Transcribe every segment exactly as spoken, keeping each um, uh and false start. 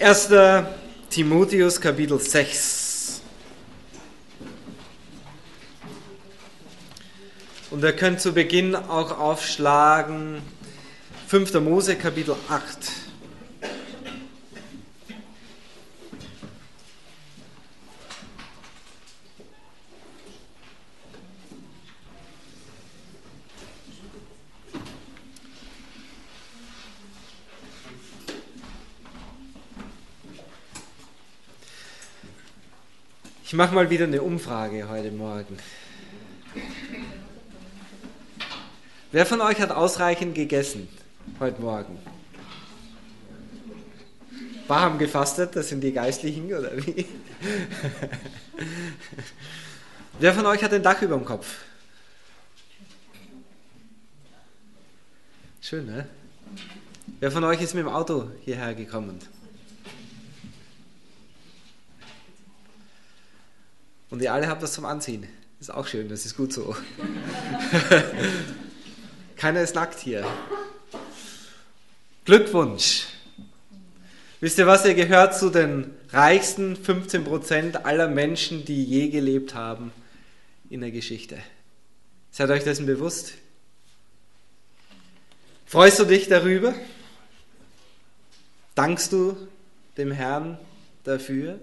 erster Timotheus Kapitel sechs. Und ihr könnt zu Beginn auch aufschlagen fünfter Mose Kapitel acht. Ich mache mal wieder eine Umfrage heute Morgen. Wer von euch hat ausreichend gegessen heute Morgen? Ein paar haben gefastet, das sind die Geistlichen, oder wie? Wer von euch hat ein Dach über dem Kopf? Schön, ne? Wer von euch ist mit dem Auto hierher gekommen? Und ihr alle habt das zum Anziehen. Ist auch schön, das ist gut so. Keiner ist nackt hier. Glückwunsch. Wisst ihr was, ihr gehört zu den reichsten fünfzehn Prozent aller Menschen, die je gelebt haben in der Geschichte. Seid euch dessen bewusst? Freust du dich darüber? Dankst du dem Herrn dafür?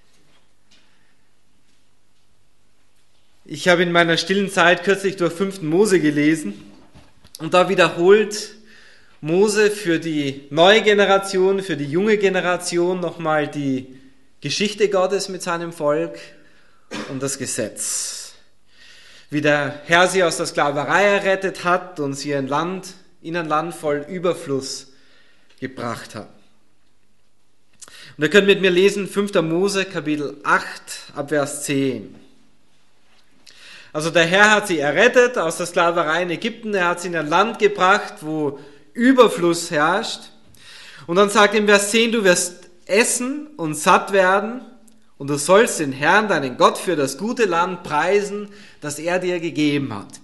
Ich habe in meiner stillen Zeit kürzlich durch fünften Mose gelesen und da wiederholt Mose für die neue Generation, für die junge Generation nochmal die Geschichte Gottes mit seinem Volk und das Gesetz. Wie der Herr sie aus der Sklaverei errettet hat und sie ein Land, in ein Land voll Überfluss gebracht hat. Und ihr könnt mit mir lesen fünfter Mose Kapitel acht ab Vers zehn. Also der Herr hat sie errettet aus der Sklaverei in Ägypten, er hat sie in ein Land gebracht, wo Überfluss herrscht. Und dann sagt ihm Vers zehn, du wirst essen und satt werden und du sollst den Herrn, deinen Gott, für das gute Land preisen, das er dir gegeben hat.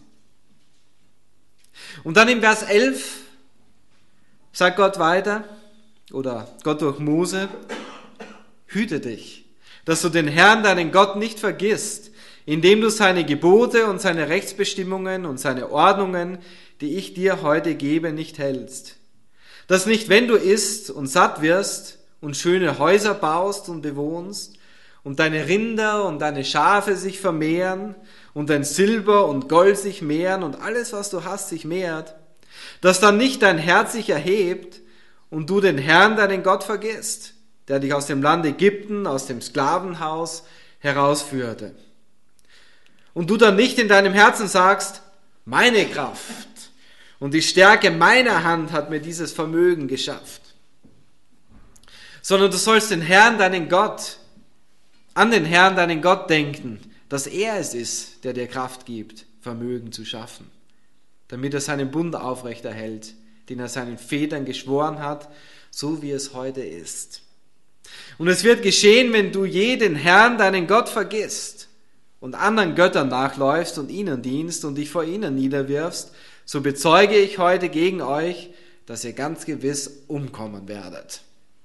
Und dann im Vers elf sagt Gott weiter, oder Gott durch Mose, hüte dich, dass du den Herrn, deinen Gott, nicht vergisst, indem du seine Gebote und seine Rechtsbestimmungen und seine Ordnungen, die ich dir heute gebe, nicht hältst. Dass nicht, wenn du isst und satt wirst und schöne Häuser baust und bewohnst und deine Rinder und deine Schafe sich vermehren und dein Silber und Gold sich mehren und alles, was du hast, sich mehrt, dass dann nicht dein Herz sich erhebt und du den Herrn, deinen Gott, vergisst, der dich aus dem Land Ägypten, aus dem Sklavenhaus herausführte. Und du dann nicht in deinem Herzen sagst, meine Kraft und die Stärke meiner Hand hat mir dieses Vermögen geschafft. Sondern du sollst den Herrn, deinen Gott, an den Herrn, deinen Gott denken, dass er es ist, der dir Kraft gibt, Vermögen zu schaffen, damit er seinen Bund aufrechterhält, den er seinen Vätern geschworen hat, so wie es heute ist. Und es wird geschehen, wenn du je den Herrn, deinen Gott, vergisst, und anderen Göttern nachläufst und ihnen dienst und dich vor ihnen niederwirfst, so bezeuge ich heute gegen euch, dass ihr ganz gewiss umkommen werdet.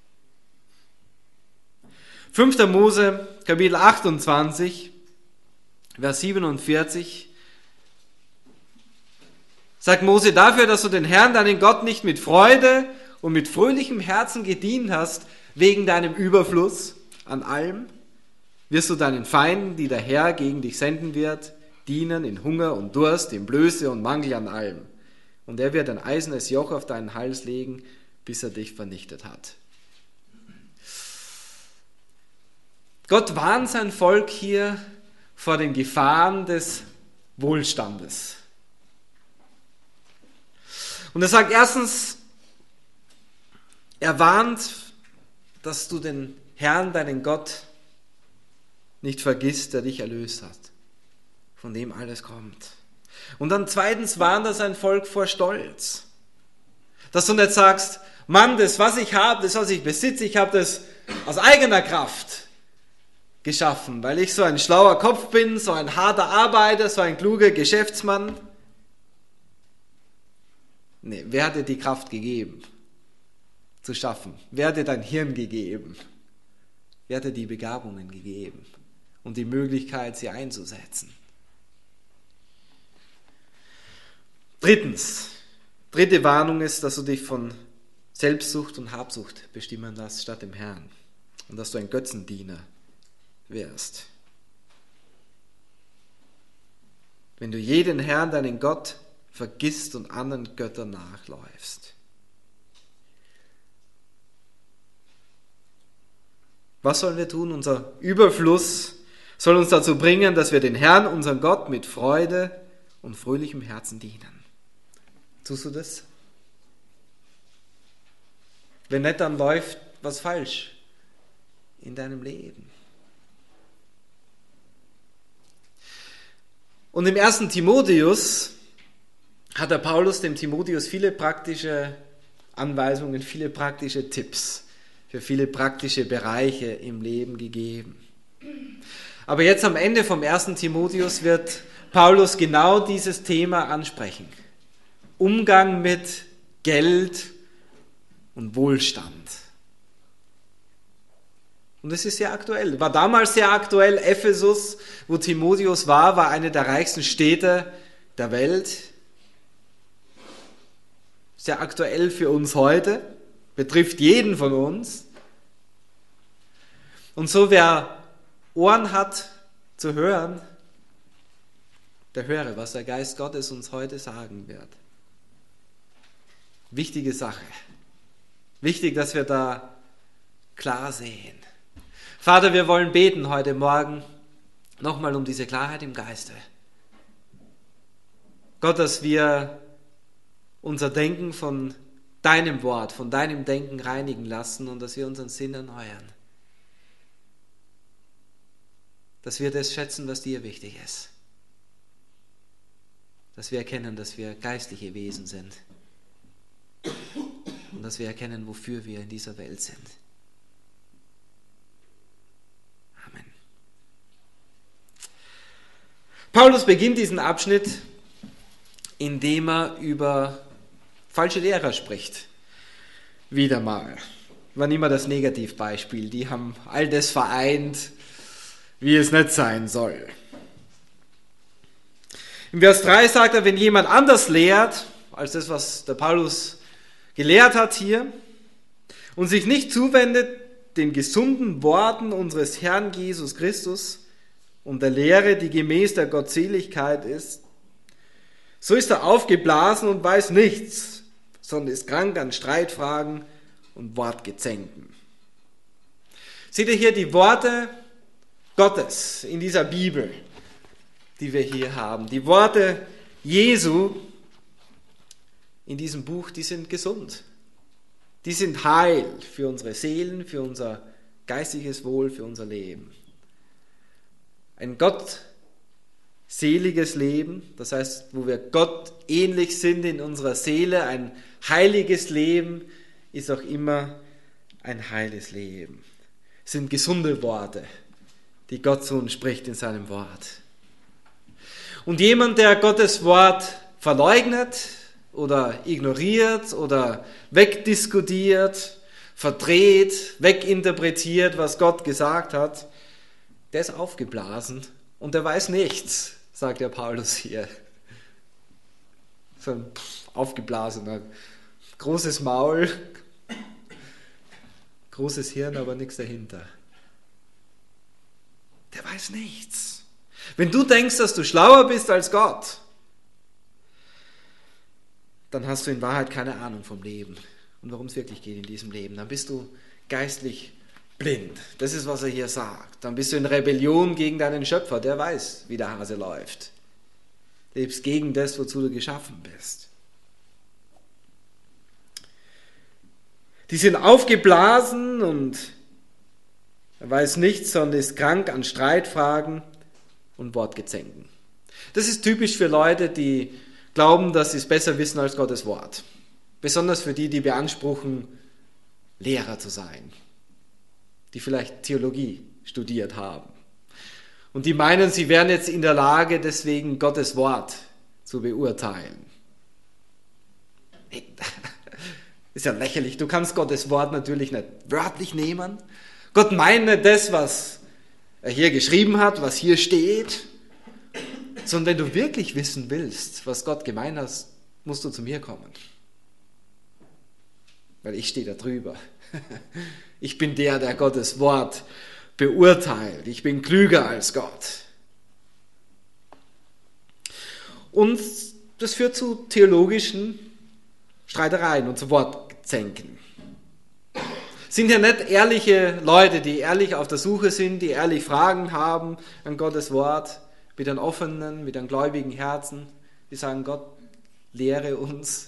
fünfter Mose, Kapitel achtundzwanzig, Vers siebenundvierzig, sagt Mose, dafür, dass du den Herrn, deinen Gott, nicht mit Freude und mit fröhlichem Herzen gedient hast, wegen deinem Überfluss an allem, wirst du deinen Feinden, die der Herr gegen dich senden wird, dienen in Hunger und Durst, in Blöße und Mangel an allem. Und er wird ein eisernes Joch auf deinen Hals legen, bis er dich vernichtet hat. Gott warnt sein Volk hier vor den Gefahren des Wohlstandes. Und er sagt erstens, er warnt, dass du den Herrn, deinen Gott, nicht vergisst, der dich erlöst hat, von dem alles kommt. Und dann zweitens warnt er sein Volk vor Stolz. Dass du nicht sagst, Mann, das, was ich habe, das, was ich besitze, ich habe das aus eigener Kraft geschaffen, weil ich so ein schlauer Kopf bin, so ein harter Arbeiter, so ein kluger Geschäftsmann. Nee, wer hat dir die Kraft gegeben? zu schaffen? Wer hat dir dein Hirn gegeben? Wer hat dir die Begabungen gegeben und die Möglichkeit, sie einzusetzen? Drittens, dritte Warnung ist, dass du dich von Selbstsucht und Habsucht bestimmen lässt statt dem Herrn und dass du ein Götzendiener wirst. Wenn du jeden Herrn, deinen Gott, vergisst und anderen Göttern nachläufst. Was sollen wir tun? Unser Überfluss soll uns dazu bringen, dass wir den Herrn, unseren Gott, mit Freude und fröhlichem Herzen dienen. Tust du das? Wenn nicht, dann läuft was falsch in deinem Leben. Und im ersten Timotheus hat der Paulus dem Timotheus viele praktische Anweisungen, viele praktische Tipps für viele praktische Bereiche im Leben gegeben. Aber jetzt am Ende vom ersten Timotheus wird Paulus genau dieses Thema ansprechen. Umgang mit Geld und Wohlstand. Und es ist sehr aktuell. War damals sehr aktuell. Ephesus, wo Timotheus war, war eine der reichsten Städte der Welt. Sehr aktuell für uns heute. Betrifft jeden von uns. Und so, wer Ohren hat zu hören, der höre, was der Geist Gottes uns heute sagen wird. Wichtige Sache. Wichtig, dass wir da klar sehen. Vater, wir wollen beten heute Morgen nochmal um diese Klarheit im Geiste. Gott, dass wir unser Denken von deinem Wort, von deinem Denken reinigen lassen und dass wir unseren Sinn erneuern. Dass wir das schätzen, was dir wichtig ist. Dass wir erkennen, dass wir geistliche Wesen sind. Und dass wir erkennen, wofür wir in dieser Welt sind. Amen. Paulus beginnt diesen Abschnitt, indem er über falsche Lehrer spricht. Wieder mal. War immer das Negativbeispiel. Die haben all das vereint, wie es nicht sein soll. Im Vers drei sagt er, wenn jemand anders lehrt, als das, was der Paulus gelehrt hat hier, und sich nicht zuwendet den gesunden Worten unseres Herrn Jesus Christus und der Lehre, die gemäß der Gottseligkeit ist, so ist er aufgeblasen und weiß nichts, sondern ist krank an Streitfragen und Wortgezänken. Seht ihr hier die Worte Gottes in dieser Bibel, die wir hier haben. Die Worte Jesu in diesem Buch, die sind gesund. Die sind heil für unsere Seelen, für unser geistiges Wohl, für unser Leben. Ein gottseliges Leben, das heißt, wo wir Gott ähnlich sind in unserer Seele, ein heiliges Leben, ist auch immer ein heiles Leben. Es sind gesunde Worte, die Gott zu uns spricht in seinem Wort. Und jemand, der Gottes Wort verleugnet oder ignoriert oder wegdiskutiert, verdreht, weginterpretiert, was Gott gesagt hat, der ist aufgeblasen und der weiß nichts, sagt der Paulus hier. So ein aufgeblasener, großes Maul, großes Hirn, aber nichts dahinter. Der weiß nichts. Wenn du denkst, dass du schlauer bist als Gott, dann hast du in Wahrheit keine Ahnung vom Leben und worum es wirklich geht in diesem Leben. Dann bist du geistlich blind. Das ist, was er hier sagt. Dann bist du in Rebellion gegen deinen Schöpfer, der weiß, wie der Hase läuft. Lebst gegen das, wozu du geschaffen bist. Die sind aufgeblasen und er weiß nichts, sondern ist krank an Streitfragen und Wortgezänken. Das ist typisch für Leute, die glauben, dass sie es besser wissen als Gottes Wort. Besonders für die, die beanspruchen, Lehrer zu sein. Die vielleicht Theologie studiert haben. Und die meinen, sie wären jetzt in der Lage, deswegen Gottes Wort zu beurteilen. Ist ja lächerlich. Du kannst Gottes Wort natürlich nicht wörtlich nehmen. Gott meint nicht das, was er hier geschrieben hat, was hier steht. Sondern wenn du wirklich wissen willst, was Gott gemeint hat, musst du zu mir kommen. Weil ich stehe da drüber. Ich bin der, der Gottes Wort beurteilt. Ich bin klüger als Gott. Und das führt zu theologischen Streitereien und zu Wortzänken. Sind ja nicht ehrliche Leute, die ehrlich auf der Suche sind, die ehrlich Fragen haben an Gottes Wort, mit einem offenen, mit einem gläubigen Herzen, die sagen, Gott, lehre uns.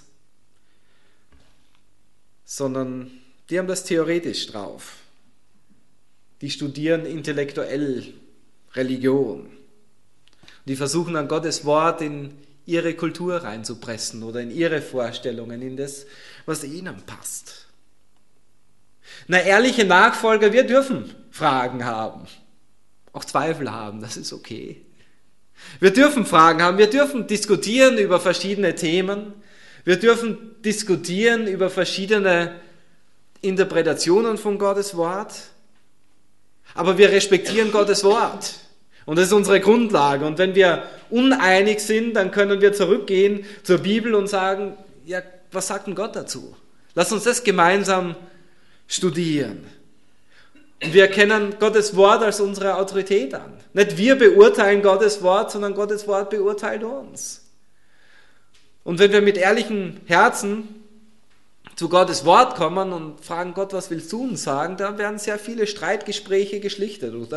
Sondern die haben das theoretisch drauf. Die studieren intellektuell Religion. Die versuchen an Gottes Wort in ihre Kultur reinzupressen oder in ihre Vorstellungen, in das, was ihnen passt. Na, ehrliche Nachfolger, wir dürfen Fragen haben, auch Zweifel haben, das ist okay. Wir dürfen Fragen haben, wir dürfen diskutieren über verschiedene Themen, wir dürfen diskutieren über verschiedene Interpretationen von Gottes Wort, aber wir respektieren Gottes Wort. Und das ist unsere Grundlage. Und wenn wir uneinig sind, dann können wir zurückgehen zur Bibel und sagen, ja, was sagt denn Gott dazu? Lass uns das gemeinsam studieren. Und wir erkennen Gottes Wort als unsere Autorität an. Nicht wir beurteilen Gottes Wort, sondern Gottes Wort beurteilt uns. Und wenn wir mit ehrlichem Herzen zu Gottes Wort kommen und fragen, Gott, was willst du uns sagen, dann werden sehr viele Streitgespräche geschlichtet, oder?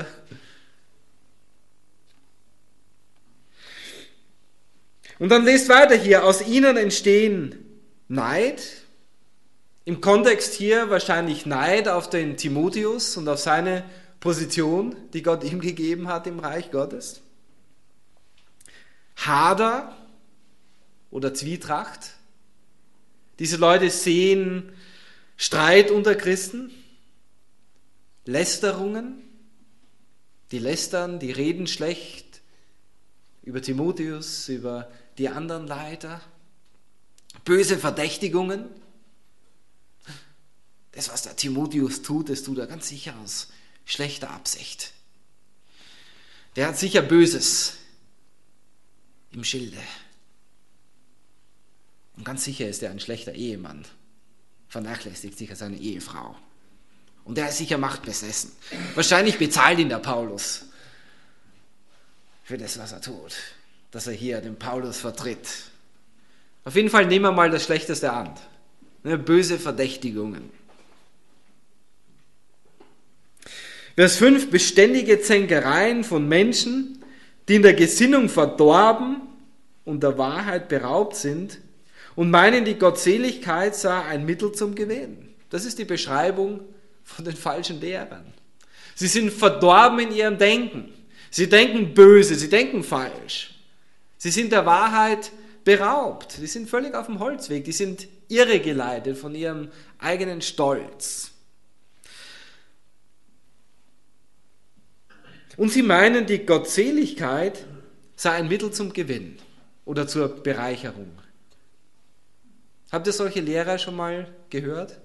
Und dann lest weiter hier, aus ihnen entstehen Neid, im Kontext hier wahrscheinlich Neid auf den Timotheus und auf seine Position, die Gott ihm gegeben hat im Reich Gottes. Hader oder Zwietracht. Diese Leute sehen Streit unter Christen, Lästerungen, die lästern, die reden schlecht über Timotheus, über die anderen Leiter, böse Verdächtigungen. Das, was der Timotheus tut, das tut er ganz sicher aus schlechter Absicht. Der hat sicher Böses im Schilde. Und ganz sicher ist er ein schlechter Ehemann, vernachlässigt sicher seine Ehefrau. Und er ist sicher machtbesessen. Wahrscheinlich bezahlt ihn der Paulus für das, was er tut, dass er hier den Paulus vertritt. Auf jeden Fall nehmen wir mal das Schlechteste an. Böse Verdächtigungen. Vers fünf, beständige Zänkereien von Menschen, die in der Gesinnung verdorben und der Wahrheit beraubt sind und meinen, die Gottseligkeit sei ein Mittel zum Gewinn. Das ist die Beschreibung von den falschen Lehrern. Sie sind verdorben in ihrem Denken. Sie denken böse, sie denken falsch. Sie sind der Wahrheit beraubt. Die sind völlig auf dem Holzweg. Die sind irregeleitet von ihrem eigenen Stolz. Und sie meinen, die Gottseligkeit sei ein Mittel zum Gewinn oder zur Bereicherung. Habt ihr solche Lehrer schon mal gehört?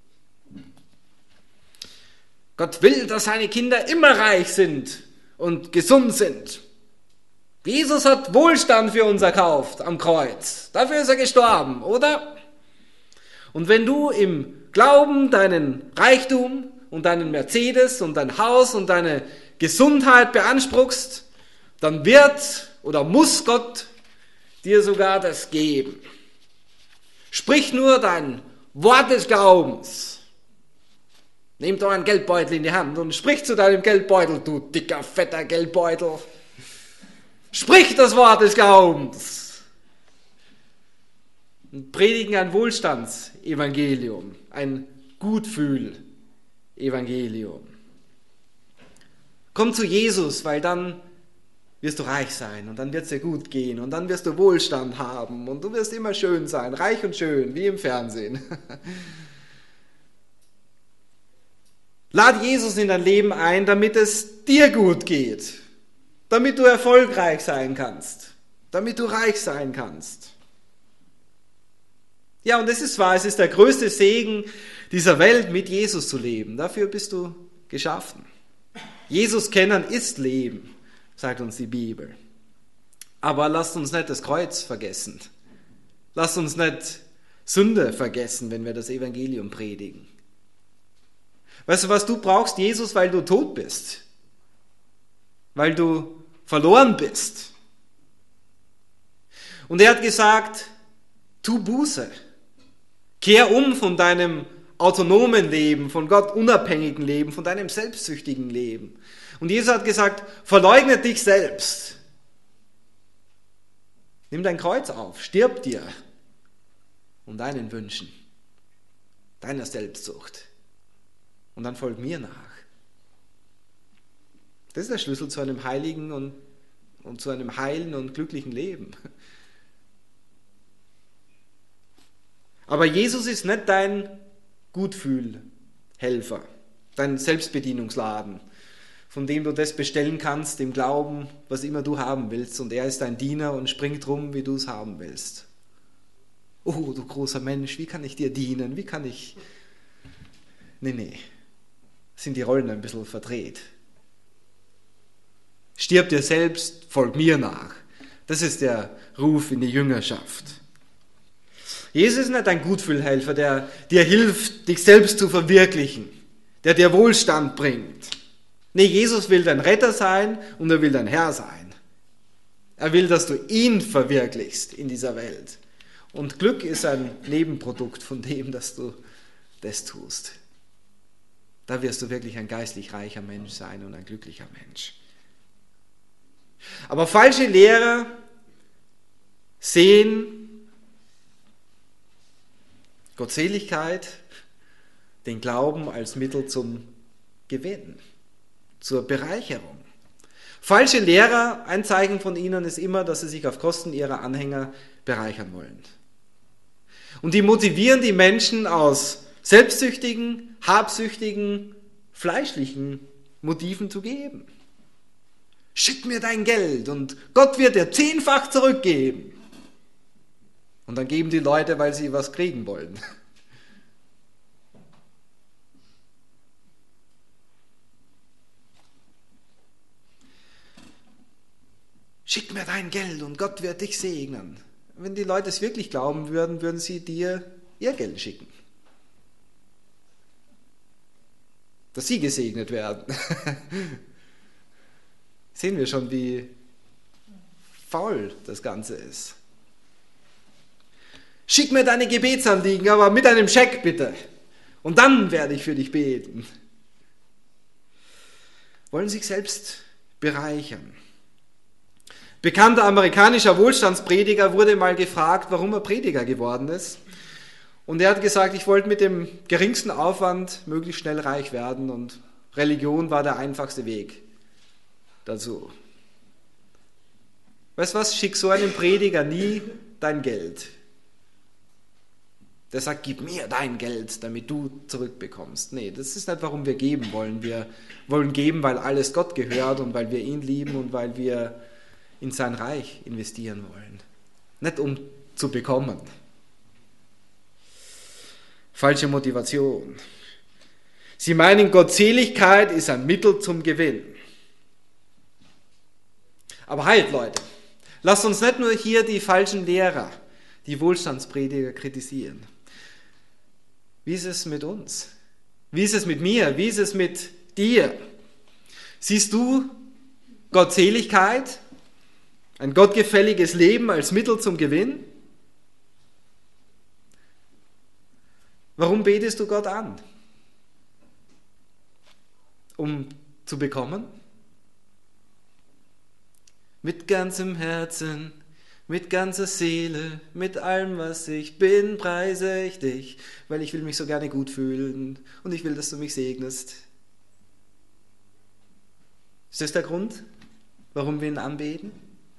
Gott will, dass seine Kinder immer reich sind und gesund sind. Jesus hat Wohlstand für uns erkauft am Kreuz. Dafür ist er gestorben, oder? Und wenn du im Glauben deinen Reichtum und deinen Mercedes und dein Haus und deine Gesundheit beanspruchst, dann wird oder muss Gott dir sogar das geben. Sprich nur dein Wort des Glaubens. Nimm doch einen Geldbeutel in die Hand und sprich zu deinem Geldbeutel, du dicker, fetter Geldbeutel. Sprich das Wort des Glaubens. Und predigen ein Wohlstandsevangelium, ein Gutfühl-Evangelium. Komm zu Jesus, weil dann wirst du reich sein und dann wird es dir gut gehen und dann wirst du Wohlstand haben und du wirst immer schön sein, reich und schön, wie im Fernsehen. Lad Jesus in dein Leben ein, damit es dir gut geht, damit du erfolgreich sein kannst, damit du reich sein kannst. Ja, und es ist wahr, es ist der größte Segen dieser Welt, mit Jesus zu leben. Dafür bist du geschaffen. Jesus kennen ist Leben, sagt uns die Bibel. Aber lasst uns nicht das Kreuz vergessen. Lasst uns nicht Sünde vergessen, wenn wir das Evangelium predigen. Weißt du was, du brauchst Jesus, weil du tot bist. Weil du verloren bist. Und er hat gesagt, tu Buße. Kehr um von deinem autonomen Leben, von Gott unabhängigen Leben, von deinem selbstsüchtigen Leben. Und Jesus hat gesagt, verleugne dich selbst. Nimm dein Kreuz auf, stirb dir und deinen Wünschen, deiner Selbstsucht. Und dann folg mir nach. Das ist der Schlüssel zu einem heiligen und, und zu einem heilen und glücklichen Leben. Aber Jesus ist nicht dein Gutfühlhelfer, dein Selbstbedienungsladen, von dem du das bestellen kannst, im Glauben, was immer du haben willst. Und er ist dein Diener und springt rum, wie du es haben willst. Oh, du großer Mensch, wie kann ich dir dienen? Wie kann ich... Nee, nee, sind die Rollen ein bisschen verdreht. Stirb dir selbst, folg mir nach. Das ist der Ruf in die Jüngerschaft. Jesus ist nicht ein Gutfühlhelfer, der dir hilft, dich selbst zu verwirklichen, der dir Wohlstand bringt. Nee, Jesus will dein Retter sein und er will dein Herr sein. Er will, dass du ihn verwirklichst in dieser Welt. Und Glück ist ein Nebenprodukt von dem, dass du das tust. Da wirst du wirklich ein geistlich reicher Mensch sein und ein glücklicher Mensch. Aber falsche Lehrer sehen Gottseligkeit, den Glauben als Mittel zum Gewinn, zur Bereicherung. Falsche Lehrer, ein Zeichen von ihnen ist immer, dass sie sich auf Kosten ihrer Anhänger bereichern wollen. Und die motivieren die Menschen aus selbstsüchtigen, habsüchtigen, fleischlichen Motiven zu geben. Schick mir dein Geld und Gott wird dir zehnfach zurückgeben. Und dann geben die Leute, weil sie was kriegen wollen. Schick mir dein Geld und Gott wird dich segnen. Wenn die Leute es wirklich glauben würden, würden sie dir ihr Geld schicken. Dass sie gesegnet werden. Sehen wir schon, wie faul das Ganze ist. Schick mir deine Gebetsanliegen, aber mit einem Scheck bitte. Und dann werde ich für dich beten. Wollen sich selbst bereichern. Bekannter amerikanischer Wohlstandsprediger wurde mal gefragt, warum er Prediger geworden ist. Und er hat gesagt, ich wollte mit dem geringsten Aufwand möglichst schnell reich werden und Religion war der einfachste Weg dazu. Weißt du was, schick so einem Prediger nie dein Geld. Der sagt, gib mir dein Geld, damit du zurückbekommst. Nee, das ist nicht, warum wir geben wollen. Wir wollen geben, weil alles Gott gehört und weil wir ihn lieben und weil wir in sein Reich investieren wollen. Nicht um zu bekommen. Falsche Motivation. Sie meinen, Gottseligkeit ist ein Mittel zum Gewinn. Aber halt, Leute, lasst uns nicht nur hier die falschen Lehrer, die Wohlstandsprediger kritisieren. Wie ist es mit uns? Wie ist es mit mir? Wie ist es mit dir? Siehst du Gottseligkeit, ein gottgefälliges Leben als Mittel zum Gewinn? Warum betest du Gott an? Um zu bekommen? Mit ganzem Herzen, mit ganzer Seele, mit allem, was ich bin, preise ich dich, weil ich will mich so gerne gut fühlen und ich will, dass du mich segnest. Ist das der Grund, warum wir ihn anbeten?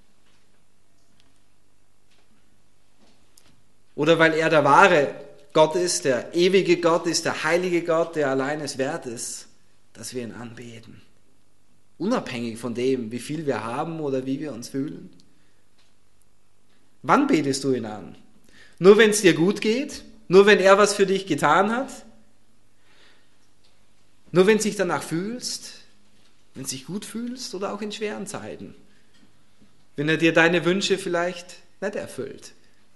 Oder weil er der wahre Gott ist, der ewige Gott ist, der heilige Gott, der allein es wert ist, dass wir ihn anbeten. Unabhängig von dem, wie viel wir haben oder wie wir uns fühlen. Wann betest du ihn an? Nur wenn es dir gut geht? Nur wenn er was für dich getan hat? Nur wenn du dich danach fühlst? Wenn du dich gut fühlst oder auch in schweren Zeiten? Wenn er dir deine Wünsche vielleicht nicht erfüllt?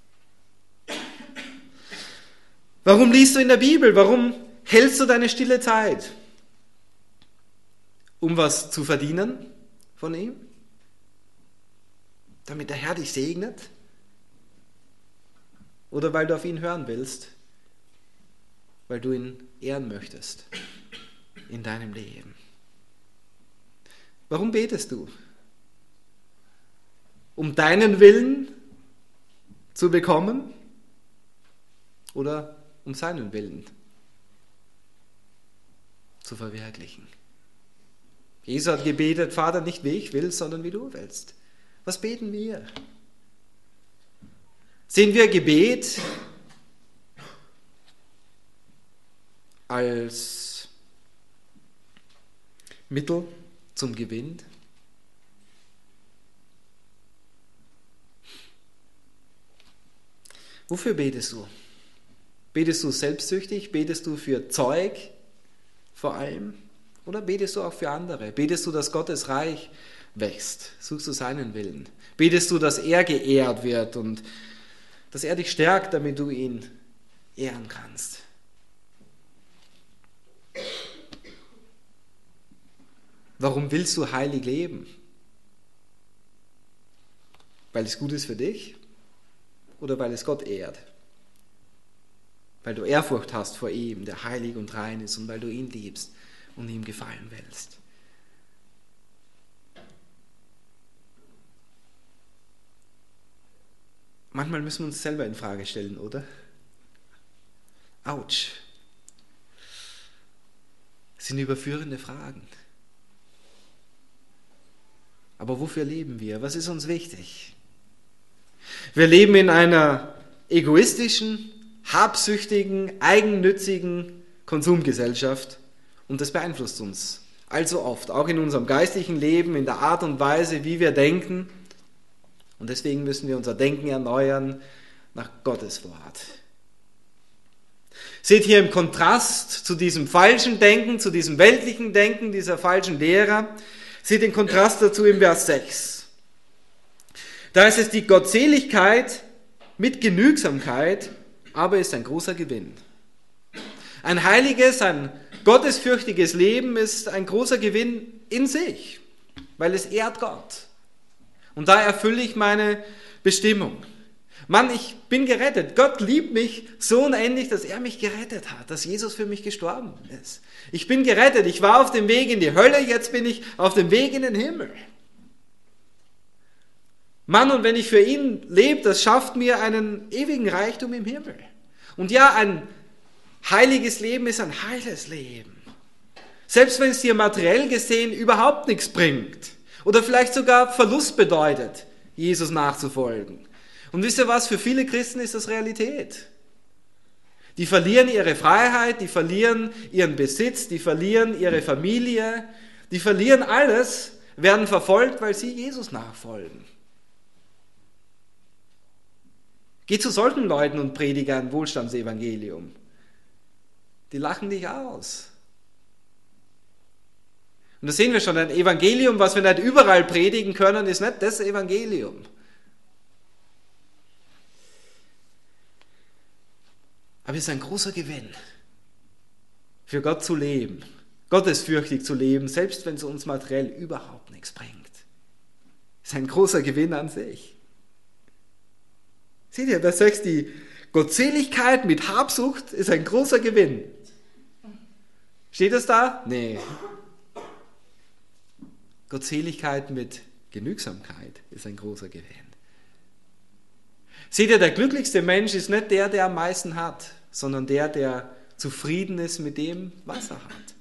Warum liest du in der Bibel? Warum hältst du deine stille Zeit? Um was zu verdienen von ihm? Damit der Herr dich segnet? Oder weil du auf ihn hören willst? Weil du ihn ehren möchtest in deinem Leben? Warum betest du? Um deinen Willen zu bekommen? Oder um seinen Willen zu verwirklichen? Jesus hat gebetet, Vater, nicht wie ich will, sondern wie du willst. Was beten wir? Sehen wir Gebet als Mittel zum Gewinn? Wofür betest du? Betest du selbstsüchtig? Betest du für Zeug vor allem? Oder betest du auch für andere? Betest du, dass Gottes Reich wächst? Suchst du seinen Willen? Betest du, dass er geehrt wird und dass er dich stärkt, damit du ihn ehren kannst? Warum willst du heilig leben? Weil es gut ist für dich oder weil es Gott ehrt? Weil du Ehrfurcht hast vor ihm, der heilig und rein ist, und weil du ihn liebst und ihm gefallen willst. Manchmal müssen wir uns selber in Frage stellen, oder? Autsch. Das sind überführende Fragen. Aber wofür leben wir? Was ist uns wichtig? Wir leben in einer egoistischen, habsüchtigen, eigennützigen Konsumgesellschaft und das beeinflusst uns allzu oft, auch in unserem geistlichen Leben, in der Art und Weise, wie wir denken. Und deswegen müssen wir unser Denken erneuern nach Gottes Wort. Seht hier im Kontrast zu diesem falschen Denken, zu diesem weltlichen Denken dieser falschen Lehrer, seht den Kontrast dazu im Vers sechs. Da ist es die Gottseligkeit mit Genügsamkeit, aber ist ein großer Gewinn. Ein heiliges, ein gottesfürchtiges Leben ist ein großer Gewinn in sich, weil es ehrt Gott. Und da erfülle ich meine Bestimmung. Mann, ich bin gerettet. Gott liebt mich so unendlich, dass er mich gerettet hat, dass Jesus für mich gestorben ist. Ich bin gerettet. Ich war auf dem Weg in die Hölle, jetzt bin ich auf dem Weg in den Himmel. Mann, und wenn ich für ihn lebe, das schafft mir einen ewigen Reichtum im Himmel. Und ja, ein heiliges Leben ist ein heiles Leben. Selbst wenn es dir materiell gesehen überhaupt nichts bringt oder vielleicht sogar Verlust bedeutet, Jesus nachzufolgen. Und wisst ihr was, für viele Christen ist das Realität. Die verlieren ihre Freiheit, die verlieren ihren Besitz, die verlieren ihre Familie, die verlieren alles, werden verfolgt, weil sie Jesus nachfolgen. Geh zu solchen Leuten und predige ein Wohlstandsevangelium. Die lachen dich aus. Und das sehen wir schon, ein Evangelium, was wir nicht überall predigen können, ist nicht das Evangelium. Aber es ist ein großer Gewinn, für Gott zu leben, gottesfürchtig zu leben, selbst wenn es uns materiell überhaupt nichts bringt. Es ist ein großer Gewinn an sich. Seht ihr, Vers sechs, die Gottseligkeit mit Habsucht ist ein großer Gewinn. Steht das da? Nee. Gottseligkeit mit Genügsamkeit ist ein großer Gewinn. Seht ihr, der glücklichste Mensch ist nicht der, der am meisten hat, sondern der, der zufrieden ist mit dem, was er hat.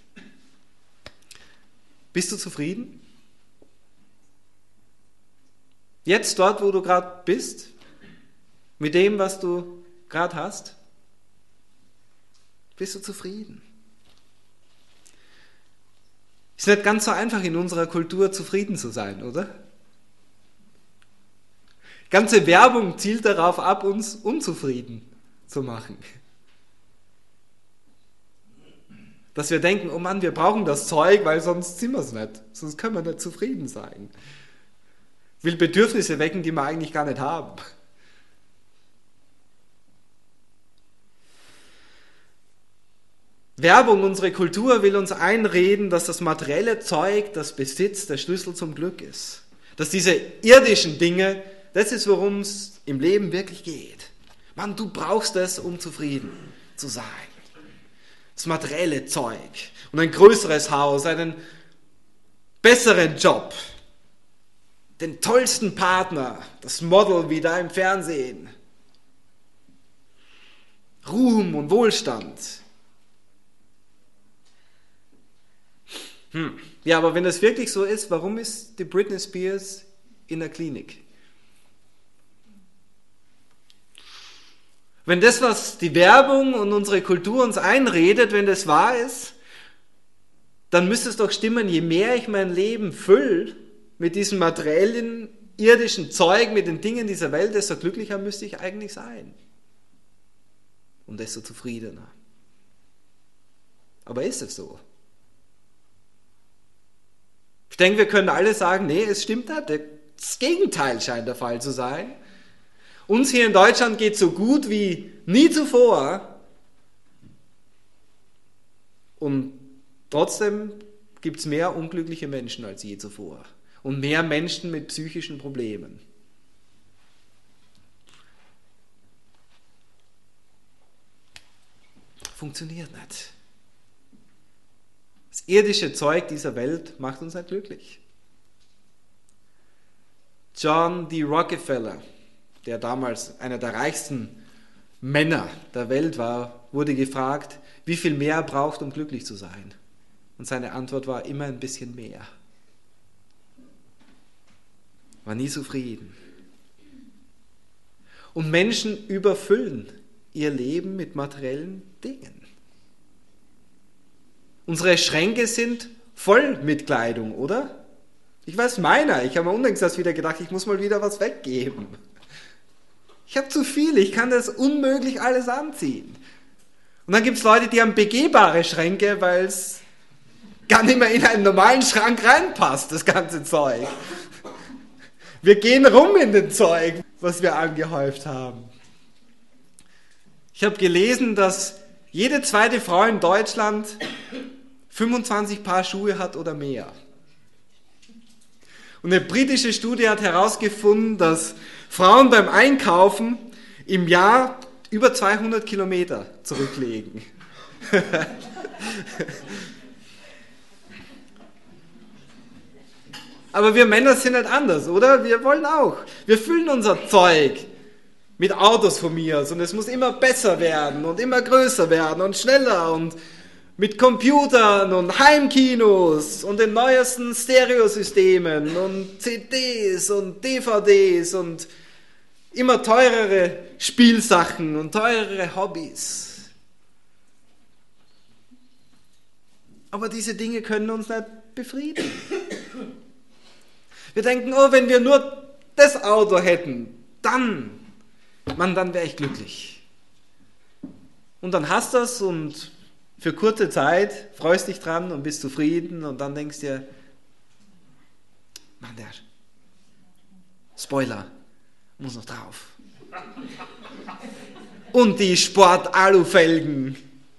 Bist du zufrieden? Jetzt dort, wo du gerade bist, mit dem, was du gerade hast? Bist du zufrieden? Ist nicht ganz so einfach in unserer Kultur zufrieden zu sein, oder? Ganze Werbung zielt darauf ab, uns unzufrieden zu machen. Dass wir denken, oh Mann, wir brauchen das Zeug, weil sonst sind wir es nicht. Sonst können wir nicht zufrieden sein. Will Bedürfnisse wecken, die wir eigentlich gar nicht haben. Werbung, unsere Kultur will uns einreden, dass das materielle Zeug, das Besitz, der Schlüssel zum Glück ist. Dass diese irdischen Dinge, das ist, worum es im Leben wirklich geht. Mann, du brauchst es, um zufrieden zu sein. Das materielle Zeug und ein größeres Haus, einen besseren Job, den tollsten Partner, das Model wie da im Fernsehen, Ruhm und Wohlstand. Hm. Ja, aber wenn das wirklich so ist, warum ist die Britney Spears in der Klinik? Wenn das, was die Werbung und unsere Kultur uns einredet, wenn das wahr ist, dann müsste es doch stimmen, je mehr ich mein Leben fülle mit diesem materiellen, irdischen Zeug, mit den Dingen dieser Welt, desto glücklicher müsste ich eigentlich sein. Und desto zufriedener. Aber ist es so? Ich denke, wir können alle sagen, nee, es stimmt nicht. Das Gegenteil scheint der Fall zu sein. Uns hier in Deutschland geht es so gut wie nie zuvor. Und trotzdem gibt es mehr unglückliche Menschen als je zuvor. Und mehr Menschen mit psychischen Problemen. Funktioniert nicht. Das irdische Zeug dieser Welt macht uns nicht glücklich. John D. Rockefeller, der damals einer der reichsten Männer der Welt war, wurde gefragt, wie viel mehr er braucht, um glücklich zu sein. Und seine Antwort war immer ein bisschen mehr. War nie zufrieden. Und Menschen überfüllen ihr Leben mit materiellen Dingen. Unsere Schränke sind voll mit Kleidung, oder? Ich weiß meiner. Ich habe mir unlängst das wieder gedacht, ich muss mal wieder was weggeben. Ich habe zu viel, ich kann das unmöglich alles anziehen. Und dann gibt es Leute, die haben begehbare Schränke, weil es gar nicht mehr in einen normalen Schrank reinpasst, das ganze Zeug. Wir gehen rum in den Zeug, was wir angehäuft haben. Ich habe gelesen, dass jede zweite Frau in Deutschland fünfundzwanzig Paar Schuhe hat oder mehr. Und eine britische Studie hat herausgefunden, dass Frauen beim Einkaufen im Jahr über zweihundert Kilometer zurücklegen. Aber wir Männer sind nicht anders, oder? Wir wollen auch. Wir füllen unser Zeug mit Autos von mir und es muss immer besser werden und immer größer werden und schneller und mit Computern und Heimkinos und den neuesten Stereosystemen und C Ds und D V Ds und immer teurere Spielsachen und teurere Hobbys. Aber diese Dinge können uns nicht befriedigen. Wir denken, oh, wenn wir nur das Auto hätten, dann, Mann, dann wäre ich glücklich. Und dann hast du das und für kurze Zeit freust dich dran und bist zufrieden und dann denkst dir, Mann, der Spoiler muss noch drauf. Und die Sport-Alufelgen.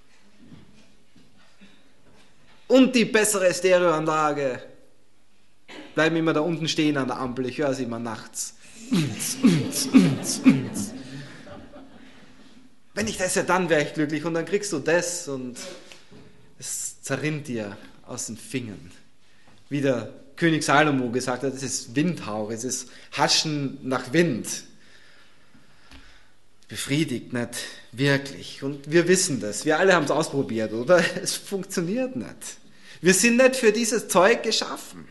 Und die bessere Stereoanlage. Bleiben immer da unten stehen an der Ampel, ich höre sie immer nachts. Wenn ich das ja, dann wäre ich glücklich und dann kriegst du das und es zerrinnt dir aus den Fingern. Wie der König Salomo gesagt hat, es ist Windhauch, es ist Haschen nach Wind. Befriedigt nicht wirklich. Und wir wissen das, wir alle haben es ausprobiert, oder? Es funktioniert nicht. Wir sind nicht für dieses Zeug geschaffen.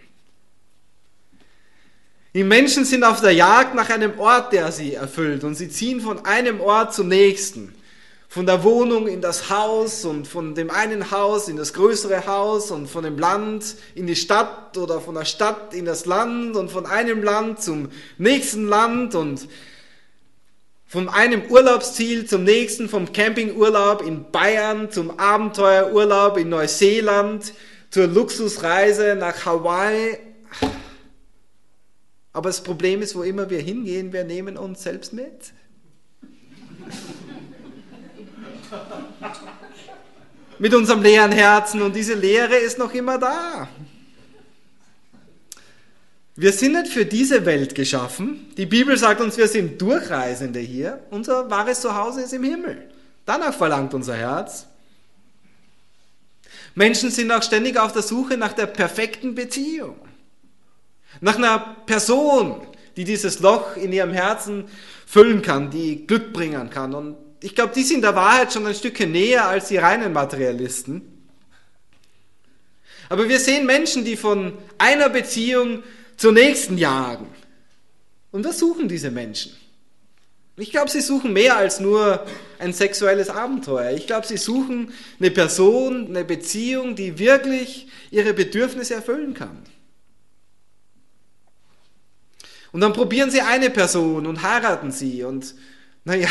Die Menschen sind auf der Jagd nach einem Ort, der sie erfüllt und sie ziehen von einem Ort zum nächsten. von der Wohnung in das Haus und von dem einen Haus in das größere Haus und von dem Land in die Stadt oder von der Stadt in das Land und von einem Land zum nächsten Land und von einem Urlaubsziel zum nächsten, vom Campingurlaub in Bayern zum Abenteuerurlaub in Neuseeland, zur Luxusreise nach Hawaii. Aber das Problem ist, wo immer wir hingehen, wir nehmen uns selbst mit. Mit unserem leeren Herzen, und diese Leere ist noch immer da. Wir sind nicht für diese Welt geschaffen. Die Bibel sagt uns, wir sind Durchreisende hier. Unser wahres Zuhause ist im Himmel. Danach verlangt unser Herz. Menschen sind auch ständig auf der Suche nach der perfekten Beziehung. Nach einer Person, die dieses Loch in ihrem Herzen füllen kann, die Glück bringen kann. Und ich glaube, die sind der Wahrheit schon ein Stückchen näher als die reinen Materialisten. Aber wir sehen Menschen, die von einer Beziehung zur nächsten jagen. Und was suchen diese Menschen? Ich glaube, sie suchen mehr als nur ein sexuelles Abenteuer. Ich glaube, sie suchen eine Person, eine Beziehung, die wirklich ihre Bedürfnisse erfüllen kann. Und dann probieren sie eine Person und heiraten sie und, naja,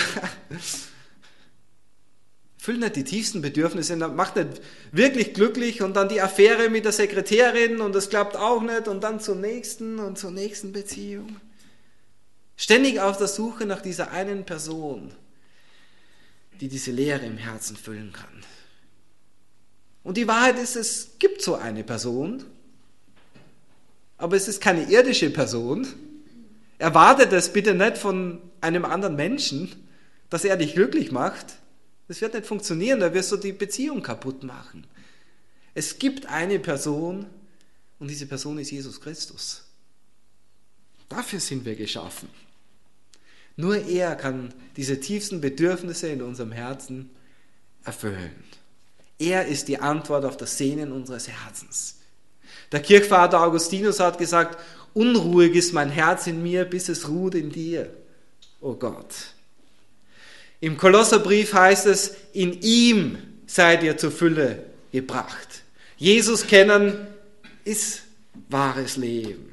füllen nicht die tiefsten Bedürfnisse, macht nicht wirklich glücklich und dann die Affäre mit der Sekretärin und das klappt auch nicht und dann zur nächsten und zur nächsten Beziehung. Ständig auf der Suche nach dieser einen Person, die diese Leere im Herzen füllen kann. Und die Wahrheit ist, es gibt so eine Person, aber es ist keine irdische Person. Erwartet es bitte nicht von einem anderen Menschen, dass er dich glücklich macht. Das wird nicht funktionieren, da wirst du die Beziehung kaputt machen. Es gibt eine Person und diese Person ist Jesus Christus. Dafür sind wir geschaffen. Nur er kann diese tiefsten Bedürfnisse in unserem Herzen erfüllen. Er ist die Antwort auf das Sehnen unseres Herzens. Der Kirchvater Augustinus hat gesagt, unruhig ist mein Herz in mir, bis es ruht in dir, o Gott. Im Kolosserbrief heißt es, in ihm seid ihr zur Fülle gebracht. Jesus kennen ist wahres Leben.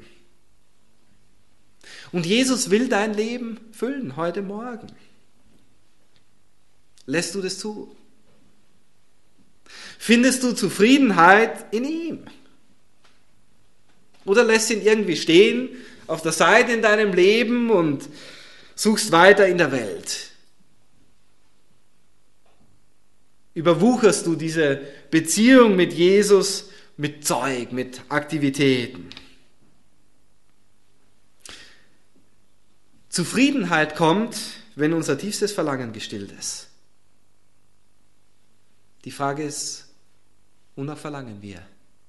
Und Jesus will dein Leben füllen heute Morgen. Lässt du das zu? Findest du Zufriedenheit in ihm? Oder lässt ihn irgendwie stehen auf der Seite in deinem Leben und suchst weiter in der Welt? Überwucherst du diese Beziehung mit Jesus mit Zeug, mit Aktivitäten? Zufriedenheit kommt, wenn unser tiefstes Verlangen gestillt ist. Die Frage ist, wonach verlangen wir?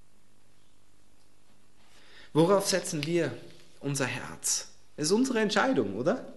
Worauf setzen wir unser Herz? Es ist unsere Entscheidung, oder?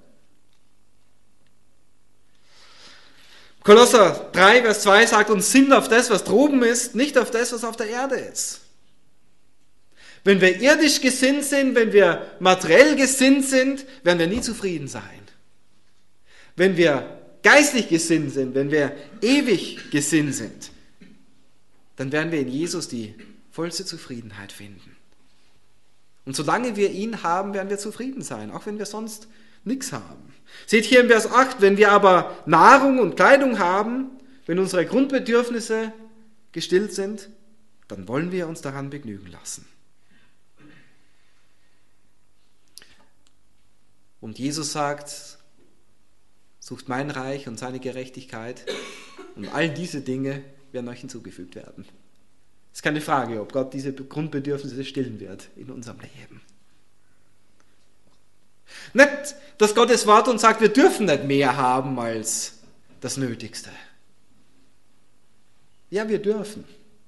Kolosser drei, Vers zwei sagt uns, sinnt auf das, was droben ist, nicht auf das, was auf der Erde ist. Wenn wir irdisch gesinnt sind, wenn wir materiell gesinnt sind, werden wir nie zufrieden sein. Wenn wir geistlich gesinnt sind, wenn wir ewig gesinnt sind, dann werden wir in Jesus die vollste Zufriedenheit finden. Und solange wir ihn haben, werden wir zufrieden sein, auch wenn wir sonst nichts haben. Seht hier im Vers acht, wenn wir aber Nahrung und Kleidung haben, wenn unsere Grundbedürfnisse gestillt sind, dann wollen wir uns daran begnügen lassen. Und Jesus sagt, sucht mein Reich und seine Gerechtigkeit und all diese Dinge werden euch hinzugefügt werden. Es ist keine Frage, ob Gott diese Grundbedürfnisse stillen wird in unserem Leben. Nicht, dass Gottes Wort uns sagt, wir dürfen nicht mehr haben als das Nötigste. Ja, wir dürfen.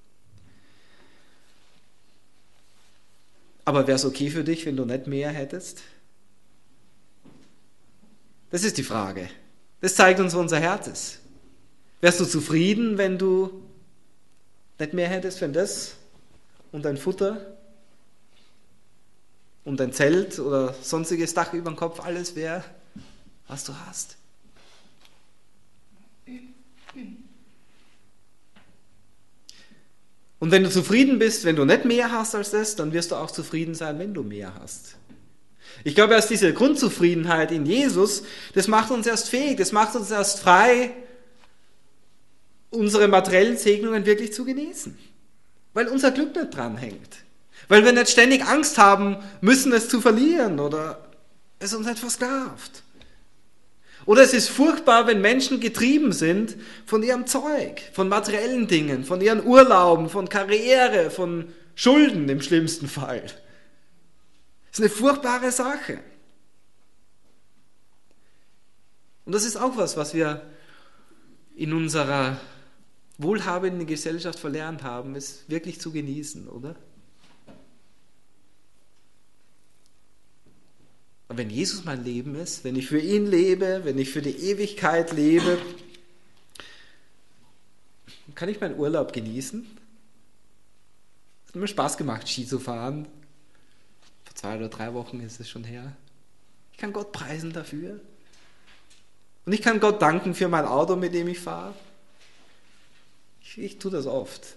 Aber wäre es okay für dich, wenn du nicht mehr hättest? Das ist die Frage. Das zeigt uns, wo unser Herz ist. Wärst du zufrieden, wenn du nicht mehr hättest, wenn das und dein Futter und dein Zelt oder sonstiges Dach über dem Kopf alles wäre, was du hast? Und wenn du zufrieden bist, wenn du nicht mehr hast als das, dann wirst du auch zufrieden sein, wenn du mehr hast. Ich glaube, erst diese Grundzufriedenheit in Jesus, das macht uns erst fähig, das macht uns erst frei, unsere materiellen Segnungen wirklich zu genießen. Weil unser Glück nicht dran hängt. Weil wir nicht ständig Angst haben müssen, es zu verlieren oder es uns nicht versklavt. Oder es ist furchtbar, wenn Menschen getrieben sind von ihrem Zeug, von materiellen Dingen, von ihren Urlauben, von Karriere, von Schulden im schlimmsten Fall. Das ist eine furchtbare Sache. Und das ist auch was, was wir in unserer wohlhabenden Gesellschaft verlernt haben, es wirklich zu genießen, oder? Und wenn Jesus mein Leben ist, wenn ich für ihn lebe, wenn ich für die Ewigkeit lebe, kann ich meinen Urlaub genießen. Es hat mir Spaß gemacht, Ski zu fahren. Vor zwei oder drei Wochen ist es schon her. Ich kann Gott preisen dafür. Und ich kann Gott danken für mein Auto, mit dem ich fahre. Ich, ich tue das oft.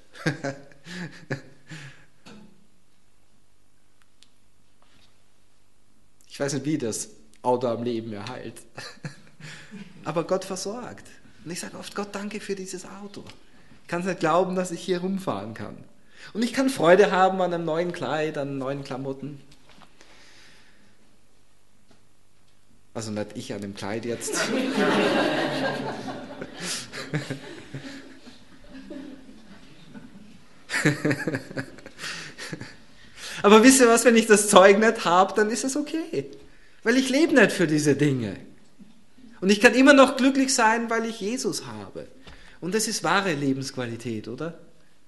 Ich weiß nicht, wie das Auto am Leben erhält. Aber Gott versorgt. Und ich sage oft, Gott, danke für dieses Auto. Ich kann es nicht glauben, dass ich hier rumfahren kann. Und ich kann Freude haben an einem neuen Kleid, an neuen Klamotten. Also nicht ich an dem Kleid jetzt. Aber wisst ihr was, wenn ich das Zeug nicht habe, dann ist es okay. Weil ich lebe nicht für diese Dinge. Und ich kann immer noch glücklich sein, weil ich Jesus habe. Und das ist wahre Lebensqualität, oder?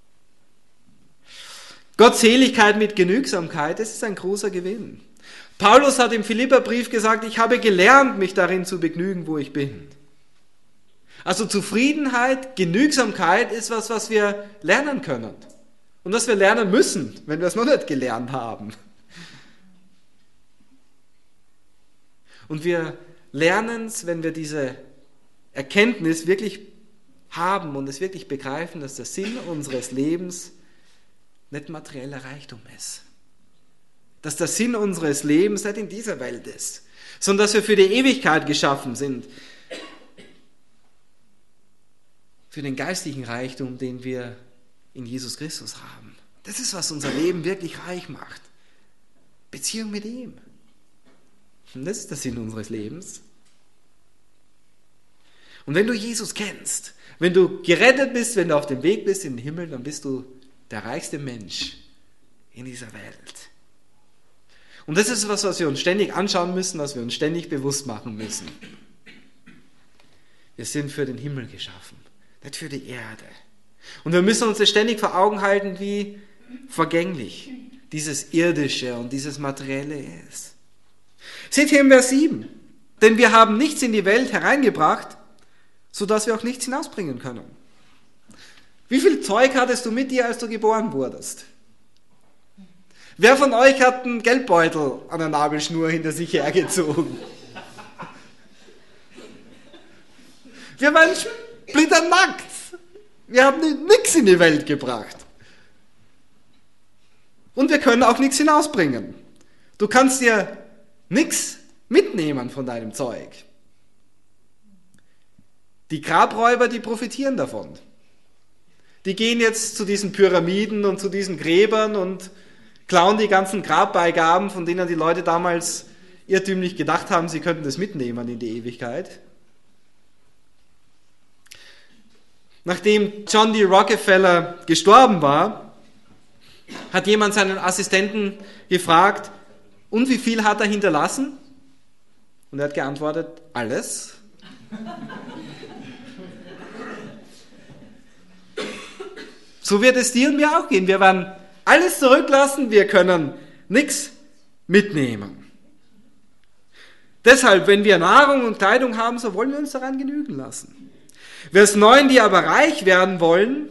Gottseligkeit mit Genügsamkeit, das ist ein großer Gewinn. Paulus hat im Philipperbrief gesagt, ich habe gelernt, mich darin zu begnügen, wo ich bin. Also Zufriedenheit, Genügsamkeit ist was, was wir lernen können. Und was wir lernen müssen, wenn wir es noch nicht gelernt haben. Und wir lernen es, wenn wir diese Erkenntnis wirklich haben und es wirklich begreifen, dass der Sinn unseres Lebens nicht materieller Reichtum ist. Dass der Sinn unseres Lebens nicht in dieser Welt ist, sondern dass wir für die Ewigkeit geschaffen sind. Für den geistlichen Reichtum, den wir in Jesus Christus haben. Das ist, was unser Leben wirklich reich macht. Beziehung mit ihm. Und das ist der Sinn unseres Lebens. Und wenn du Jesus kennst, wenn du gerettet bist, wenn du auf dem Weg bist in den Himmel, dann bist du der reichste Mensch in dieser Welt. Und das ist was, was wir uns ständig anschauen müssen, was wir uns ständig bewusst machen müssen. Wir sind für den Himmel geschaffen, nicht für die Erde. Und wir müssen uns das ständig vor Augen halten, wie vergänglich dieses Irdische und dieses Materielle ist. Seht hier im Vers sieben. Denn wir haben nichts in die Welt hereingebracht, sodass wir auch nichts hinausbringen können. Wie viel Zeug hattest du mit dir, als du geboren wurdest? Wer von euch hat einen Geldbeutel an der Nabelschnur hinter sich hergezogen? Wir waren splitternackt. Wir haben nichts in die Welt gebracht. Und wir können auch nichts hinausbringen. Du kannst dir nichts mitnehmen von deinem Zeug. Die Grabräuber, die profitieren davon. Die gehen jetzt zu diesen Pyramiden und zu diesen Gräbern und klauen die ganzen Grabbeigaben, von denen die Leute damals irrtümlich gedacht haben, sie könnten das mitnehmen in die Ewigkeit. Nachdem John D. Rockefeller gestorben war, hat jemand seinen Assistenten gefragt, und wie viel hat er hinterlassen? Und er hat geantwortet, alles. So wird es dir und mir auch gehen. Wir werden alles zurücklassen, wir können nichts mitnehmen. Deshalb, wenn wir Nahrung und Kleidung haben, so wollen wir uns daran genügen lassen. Vers neun, die aber reich werden wollen,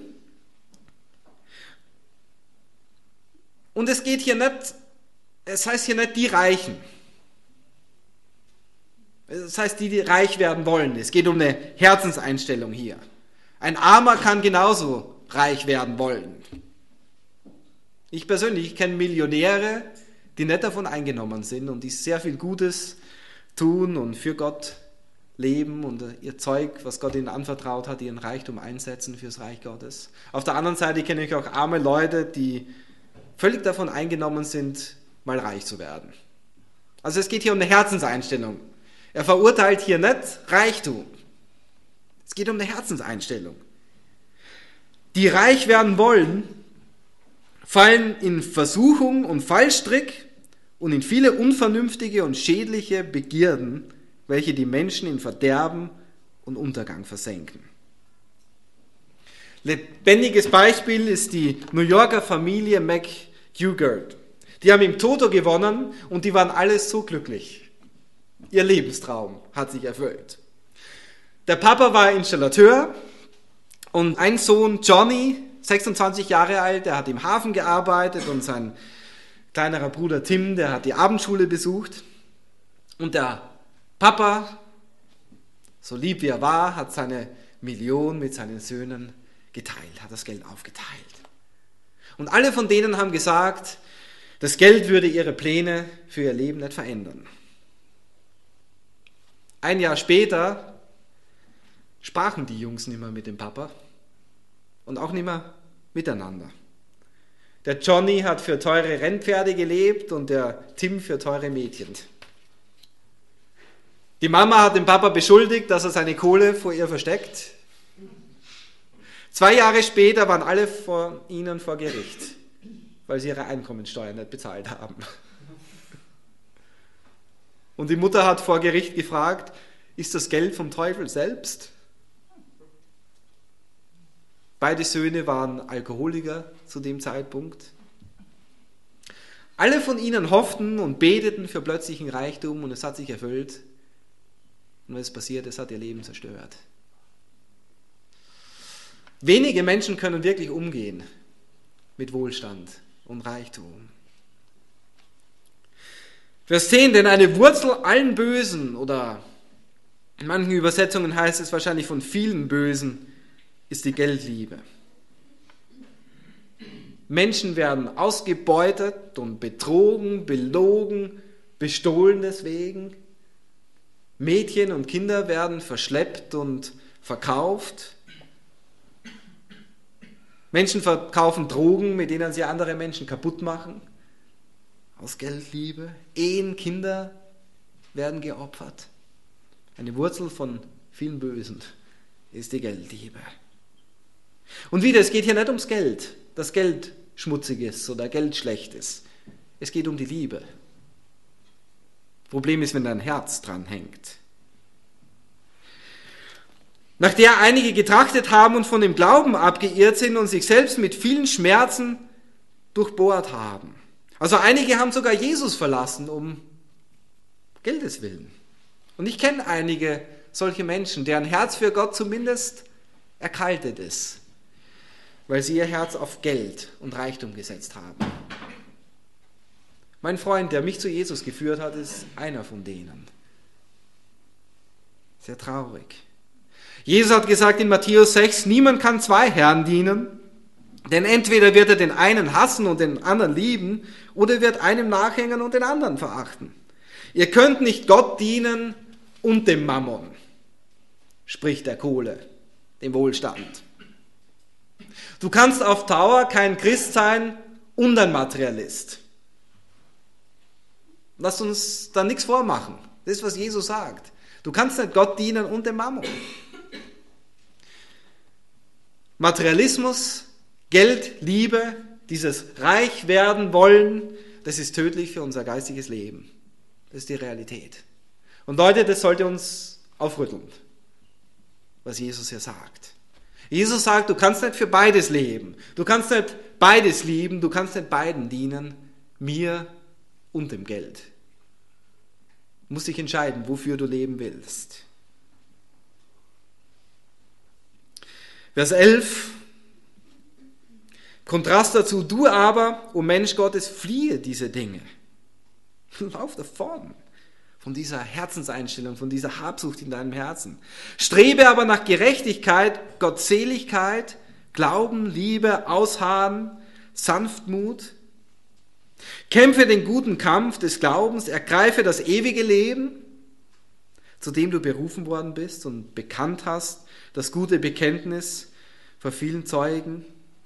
und es geht hier nicht, es heißt hier nicht die Reichen. Es heißt die, die reich werden wollen. Es geht um eine Herzenseinstellung hier. Ein Armer kann genauso reich werden wollen. Ich persönlich ich kenne Millionäre, die nicht davon eingenommen sind und die sehr viel Gutes tun und für Gott leben und ihr Zeug, was Gott ihnen anvertraut hat, ihren Reichtum einsetzen fürs Reich Gottes. Auf der anderen Seite kenne ich auch arme Leute, die völlig davon eingenommen sind, mal reich zu werden. Also es geht hier um eine Herzenseinstellung. Er verurteilt hier nicht Reichtum. Es geht um eine Herzenseinstellung. Die reich werden wollen, fallen in Versuchung und Fallstrick und in viele unvernünftige und schädliche Begierden, welche die Menschen in Verderben und Untergang versenken. Lebendiges Beispiel ist die New Yorker Familie McHugert. Die haben im Toto gewonnen und die waren alles so glücklich. Ihr Lebenstraum hat sich erfüllt. Der Papa war Installateur und ein Sohn, Johnny, sechsundzwanzig Jahre alt, der hat im Hafen gearbeitet und sein kleinerer Bruder Tim, der hat die Abendschule besucht. Und der Papa, so lieb wie er war, hat seine Million mit seinen Söhnen geteilt, hat das Geld aufgeteilt. Und alle von denen haben gesagt, das Geld würde ihre Pläne für ihr Leben nicht verändern. Ein Jahr später sprachen die Jungs nicht mehr mit dem Papa und auch nicht mehr miteinander. Der Johnny hat für teure Rennpferde gelebt und der Tim für teure Mädchen. Die Mama hat den Papa beschuldigt, dass er seine Kohle vor ihr versteckt. Zwei Jahre später waren alle vor ihnen vor Gericht, weil sie ihre Einkommensteuer nicht bezahlt haben. Und die Mutter hat vor Gericht gefragt, ist das Geld vom Teufel selbst? Beide Söhne waren Alkoholiker zu dem Zeitpunkt. Alle von ihnen hofften und beteten für plötzlichen Reichtum und es hat sich erfüllt. Und was ist passiert? Es hat ihr Leben zerstört. Wenige Menschen können wirklich umgehen mit Wohlstand und Reichtum. Vers zehn, denn eine Wurzel allen Bösen, oder in manchen Übersetzungen heißt es wahrscheinlich von vielen Bösen, ist die Geldliebe. Menschen werden ausgebeutet und betrogen, belogen, bestohlen deswegen. Mädchen und Kinder werden verschleppt und verkauft. Menschen verkaufen Drogen, mit denen sie andere Menschen kaputt machen. Aus Geldliebe. Ehen, Kinder werden geopfert. Eine Wurzel von vielen Bösen ist die Geldliebe. Und wieder, es geht hier nicht ums Geld, dass Geld schmutzig ist oder Geld schlecht ist. Es geht um die Liebe. Problem ist, wenn dein Herz dran hängt. Nach der einige getrachtet haben und von dem Glauben abgeirrt sind und sich selbst mit vielen Schmerzen durchbohrt haben. Also einige haben sogar Jesus verlassen, um Geldes willen. Und ich kenne einige solche Menschen, deren Herz für Gott zumindest erkaltet ist, weil sie ihr Herz auf Geld und Reichtum gesetzt haben. Mein Freund, der mich zu Jesus geführt hat, ist einer von denen. Sehr traurig. Jesus hat gesagt in Matthäus sechs, niemand kann zwei Herren dienen, denn entweder wird er den einen hassen und den anderen lieben, oder er wird einem nachhängen und den anderen verachten. Ihr könnt nicht Gott dienen und dem Mammon, sprich der Kohle, dem Wohlstand. Du kannst auf Dauer kein Christ sein und ein Materialist. Lass uns da nichts vormachen. Das ist, was Jesus sagt. Du kannst nicht Gott dienen und dem Mammon. Materialismus, Geld, Liebe, dieses reich werden wollen, das ist tödlich für unser geistiges Leben. Das ist die Realität. Und Leute, das sollte uns aufrütteln, was Jesus hier sagt. Jesus sagt, du kannst nicht für beides leben. Du kannst nicht beides lieben, du kannst nicht beiden dienen, mir und dem Geld. Du musst dich entscheiden, wofür du leben willst. Vers elf, Kontrast dazu, du aber, o Mensch Gottes, fliehe diese Dinge. Lauf davon von dieser Herzenseinstellung, von dieser Habsucht in deinem Herzen. Strebe aber nach Gerechtigkeit, Gottseligkeit, Glauben, Liebe, Ausharren, Sanftmut, Kämpfe den guten Kampf des Glaubens, ergreife das ewige Leben, zu dem du berufen worden bist und bekannt hast, das gute Bekenntnis vor vielen Zeugen.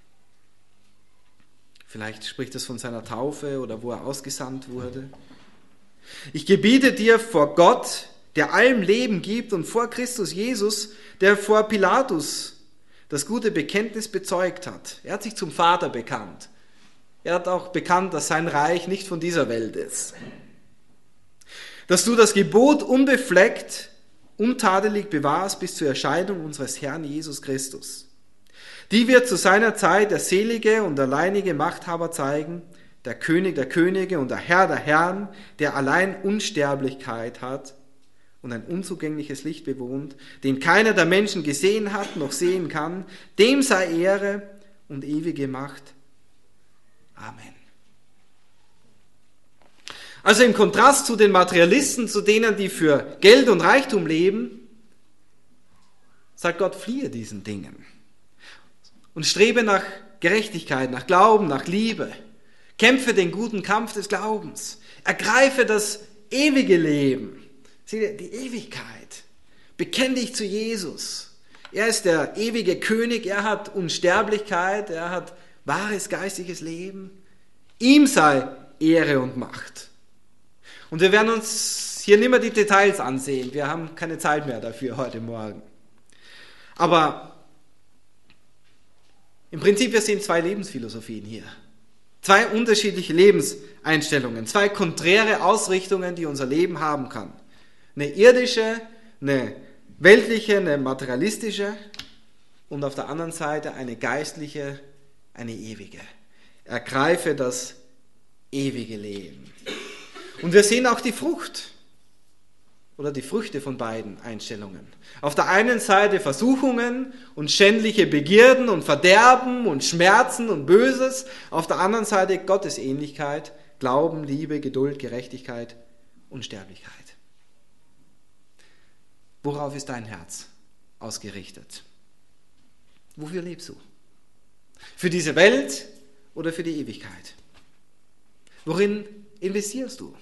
Vielleicht spricht es von seiner Taufe oder wo er ausgesandt wurde. Ich gebiete dir vor Gott, der allem Leben gibt, und vor Christus Jesus, der vor Pilatus das gute Bekenntnis bezeugt hat. Er hat sich zum Vater bekannt. Er hat auch bekannt, dass sein Reich nicht von dieser Welt ist. Dass du das Gebot unbefleckt, untadelig bewahrst bis zur Erscheinung unseres Herrn Jesus Christus. Die wird zu seiner Zeit der selige und alleinige Machthaber zeigen, der König der Könige und der Herr der Herren, der allein Unsterblichkeit hat und ein unzugängliches Licht bewohnt, den keiner der Menschen gesehen hat noch sehen kann, dem sei Ehre und ewige Macht. Amen. Also im Kontrast zu den Materialisten, zu denen, die für Geld und Reichtum leben, sagt Gott, fliehe diesen Dingen und strebe nach Gerechtigkeit, nach Glauben, nach Liebe. Kämpfe den guten Kampf des Glaubens. Ergreife das ewige Leben. Sieh, die Ewigkeit. Bekenn dich zu Jesus. Er ist der ewige König. Er hat Unsterblichkeit. Er hat wahres geistiges Leben. Ihm sei Ehre und Macht. Und wir werden uns hier nicht mehr die Details ansehen. Wir haben keine Zeit mehr dafür heute Morgen. Aber im Prinzip, wir sehen zwei Lebensphilosophien hier. Zwei unterschiedliche Lebenseinstellungen, zwei konträre Ausrichtungen, die unser Leben haben kann. Eine irdische, eine weltliche, eine materialistische und auf der anderen Seite eine geistliche, eine ewige. Ergreife das ewige Leben. Und wir sehen auch die Frucht oder die Früchte von beiden Einstellungen. Auf der einen Seite Versuchungen und schändliche Begierden und Verderben und Schmerzen und Böses. Auf der anderen Seite Gottesähnlichkeit, Glauben, Liebe, Geduld, Gerechtigkeit und Sterblichkeit. Worauf ist dein Herz ausgerichtet? Wofür lebst du? Für diese Welt oder für die Ewigkeit? Worin investierst du?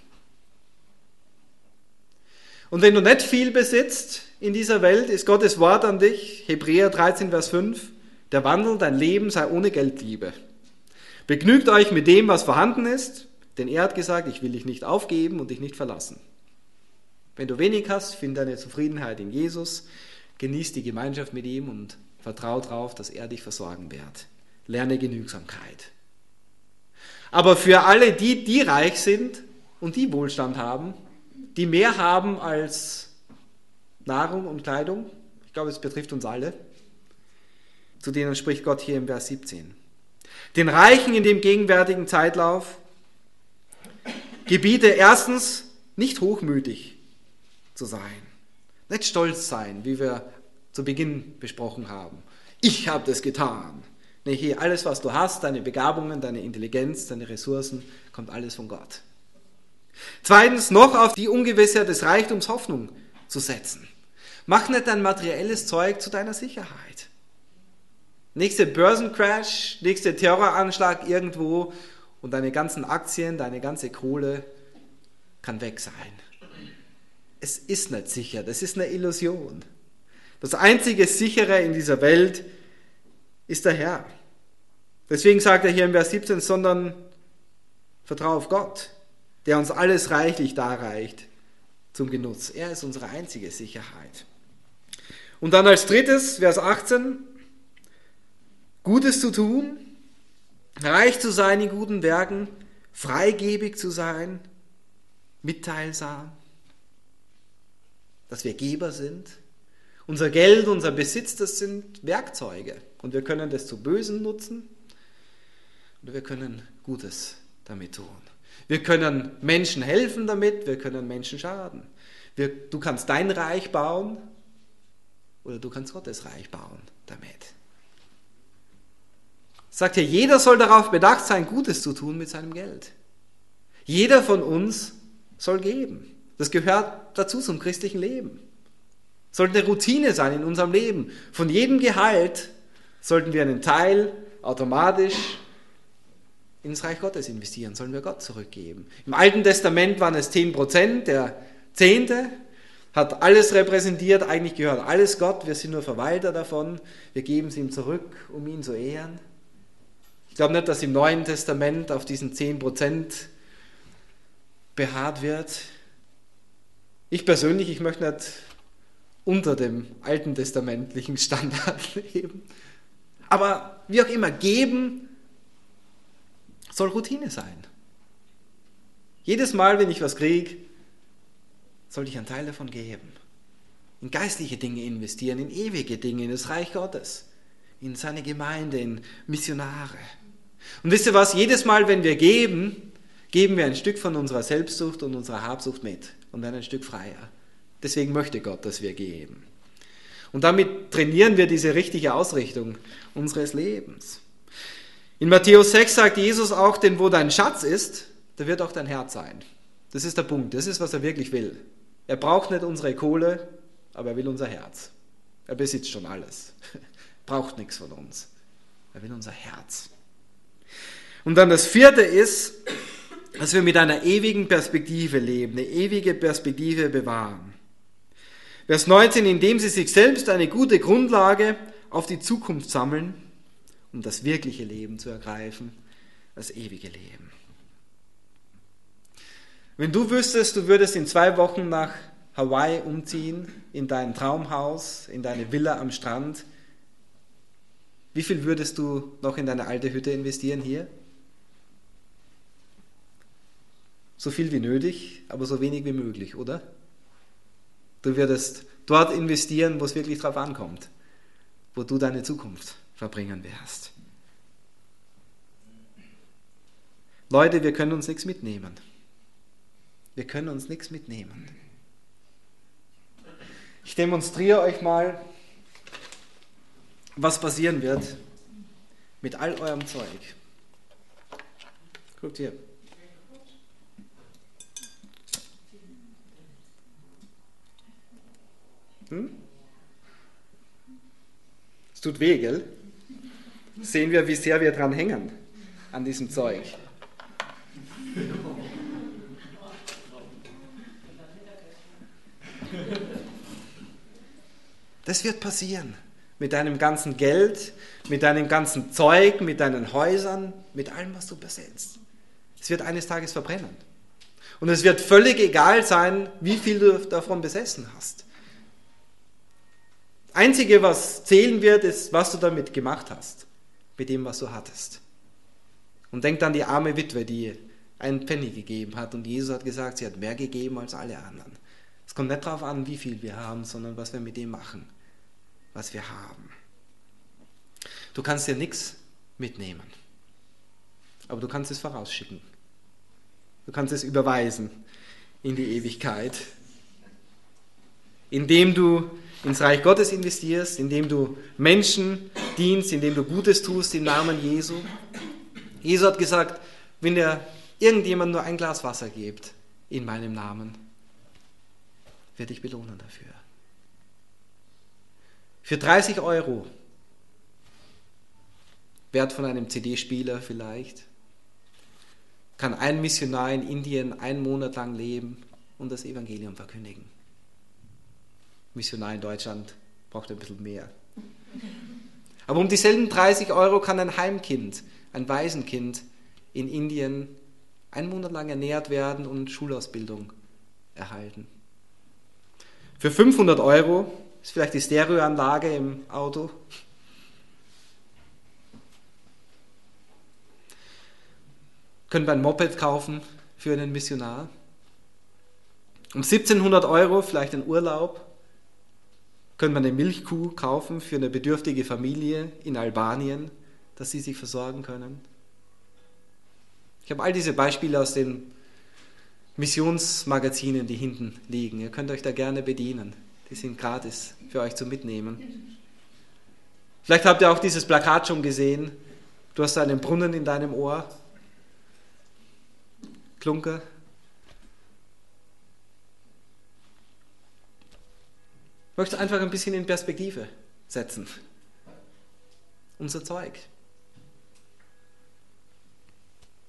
Und wenn du nicht viel besitzt in dieser Welt, ist Gottes Wort an dich, Hebräer dreizehn, Vers fünf, der Wandel, dein Leben sei ohne Geldliebe. Begnügt euch mit dem, was vorhanden ist, denn er hat gesagt, ich will dich nicht aufgeben und dich nicht verlassen. Wenn du wenig hast, finde deine Zufriedenheit in Jesus, genieß die Gemeinschaft mit ihm und vertraue darauf, dass er dich versorgen wird. Lerne Genügsamkeit. Aber für alle die, die reich sind und die Wohlstand haben, die mehr haben als Nahrung und Kleidung, ich glaube, es betrifft uns alle, zu denen spricht Gott hier im Vers siebzehn. Den Reichen in dem gegenwärtigen Zeitlauf gebiete erstens, nicht hochmütig zu sein, nicht stolz sein, wie wir zu Beginn besprochen haben. Ich habe das getan. Nee, hier, alles, was du hast, deine Begabungen, deine Intelligenz, deine Ressourcen, kommt alles von Gott. Zweitens, noch auf die Ungewissheit des Reichtums Hoffnung zu setzen. Mach nicht dein materielles Zeug zu deiner Sicherheit. Nächster Börsencrash, nächster Terroranschlag irgendwo und deine ganzen Aktien, deine ganze Kohle kann weg sein. Es ist nicht sicher, das ist eine Illusion. Das einzige Sichere in dieser Welt ist der Herr. Deswegen sagt er hier im Vers siebzehn, sondern vertraue auf Gott, der uns alles reichlich darreicht zum Genuss. Er ist unsere einzige Sicherheit. Und dann als drittes, Vers achtzehn, Gutes zu tun, reich zu sein in guten Werken, freigebig zu sein, mitteilsam, dass wir Geber sind. Unser Geld, unser Besitz, das sind Werkzeuge. Und wir können das zu Bösen nutzen oder wir können Gutes damit tun. Wir können Menschen helfen damit, wir können Menschen schaden. Wir, du kannst dein Reich bauen oder du kannst Gottes Reich bauen damit. Sagt hier, jeder soll darauf bedacht sein, Gutes zu tun mit seinem Geld. Jeder von uns soll geben. Das gehört dazu zum christlichen Leben. Sollte eine Routine sein in unserem Leben. Von jedem Gehalt sollten wir einen Teil automatisch ins Reich Gottes investieren, sollen wir Gott zurückgeben. Im Alten Testament waren es zehn Prozent, der Zehnte hat alles repräsentiert, eigentlich gehört alles Gott, wir sind nur Verwalter davon, wir geben es ihm zurück, um ihn zu ehren. Ich glaube nicht, dass im Neuen Testament auf diesen zehn Prozent beharrt wird. Ich persönlich, ich möchte nicht unter dem alten testamentlichen Standard leben. Aber wie auch immer, geben soll Routine sein. Jedes Mal, wenn ich was kriege, sollte ich einen Teil davon geben. In geistliche Dinge investieren, in ewige Dinge, in das Reich Gottes, in seine Gemeinde, in Missionare. Und wisst ihr was? Jedes Mal, wenn wir geben, geben wir ein Stück von unserer Selbstsucht und unserer Habsucht mit und werden ein Stück freier. Deswegen möchte Gott, dass wir geben. Und damit trainieren wir diese richtige Ausrichtung unseres Lebens. In Matthäus sechs sagt Jesus auch, denn wo dein Schatz ist, da wird auch dein Herz sein. Das ist der Punkt, das ist, was er wirklich will. Er braucht nicht unsere Kohle, aber er will unser Herz. Er besitzt schon alles. Braucht nichts von uns. Er will unser Herz. Und dann das vierte ist, dass wir mit einer ewigen Perspektive leben, eine ewige Perspektive bewahren. Vers neunzehn, indem sie sich selbst eine gute Grundlage auf die Zukunft sammeln, um das wirkliche Leben zu ergreifen, das ewige Leben. Wenn du wüsstest, du würdest in zwei Wochen nach Hawaii umziehen, in dein Traumhaus, in deine Villa am Strand, wie viel würdest du noch in deine alte Hütte investieren hier? So viel wie nötig, aber so wenig wie möglich, oder? Du würdest dort investieren, wo es wirklich drauf ankommt, wo du deine Zukunft verbringen wirst. Leute, wir können uns nichts mitnehmen. Wir können uns nichts mitnehmen. Ich demonstriere euch mal, was passieren wird mit all eurem Zeug. Guckt hier. Hm? Es tut weh, gell? Sehen wir, wie sehr wir dran hängen an diesem Zeug. Das wird passieren. Mit deinem ganzen Geld, mit deinem ganzen Zeug, mit deinen Häusern, mit allem, was du besitzt. Es wird eines Tages verbrennen. Und es wird völlig egal sein, wie viel du davon besessen hast. Das Einzige, was zählen wird, ist, was du damit gemacht hast. Mit dem, was du hattest. Und denk an die arme Witwe, die einen Pfennig gegeben hat. Und Jesus hat gesagt, sie hat mehr gegeben als alle anderen. Es kommt nicht darauf an, wie viel wir haben, sondern was wir mit dem machen, was wir haben. Du kannst dir nichts mitnehmen, aber du kannst es vorausschicken. Du kannst es überweisen in die Ewigkeit, indem du ins Reich Gottes investierst, indem du Menschen dienst, indem du Gutes tust im Namen Jesu. Jesus hat gesagt, wenn dir irgendjemand nur ein Glas Wasser gibt in meinem Namen, werde ich belohnen dafür. Für dreißig Euro, Wert von einem C D-Spieler vielleicht, kann ein Missionar in Indien einen Monat lang leben und das Evangelium verkündigen. Missionar in Deutschland braucht ein bisschen mehr. Aber um dieselben dreißig Euro kann ein Heimkind, ein Waisenkind in Indien einen Monat lang ernährt werden und Schulausbildung erhalten. Für fünfhundert Euro ist vielleicht die Stereoanlage im Auto. Können wir ein Moped kaufen für einen Missionar. Um siebzehnhundert Euro vielleicht ein Urlaub. Können wir eine Milchkuh kaufen für eine bedürftige Familie in Albanien, dass sie sich versorgen können. Ich habe all diese Beispiele aus den Missionsmagazinen, die hinten liegen. Ihr könnt euch da gerne bedienen. Die sind gratis für euch zum Mitnehmen. Vielleicht habt ihr auch dieses Plakat schon gesehen. Du hast einen Brunnen in deinem Ohr. Klunker. Ich möchte einfach ein bisschen in Perspektive setzen. Unser Zeug.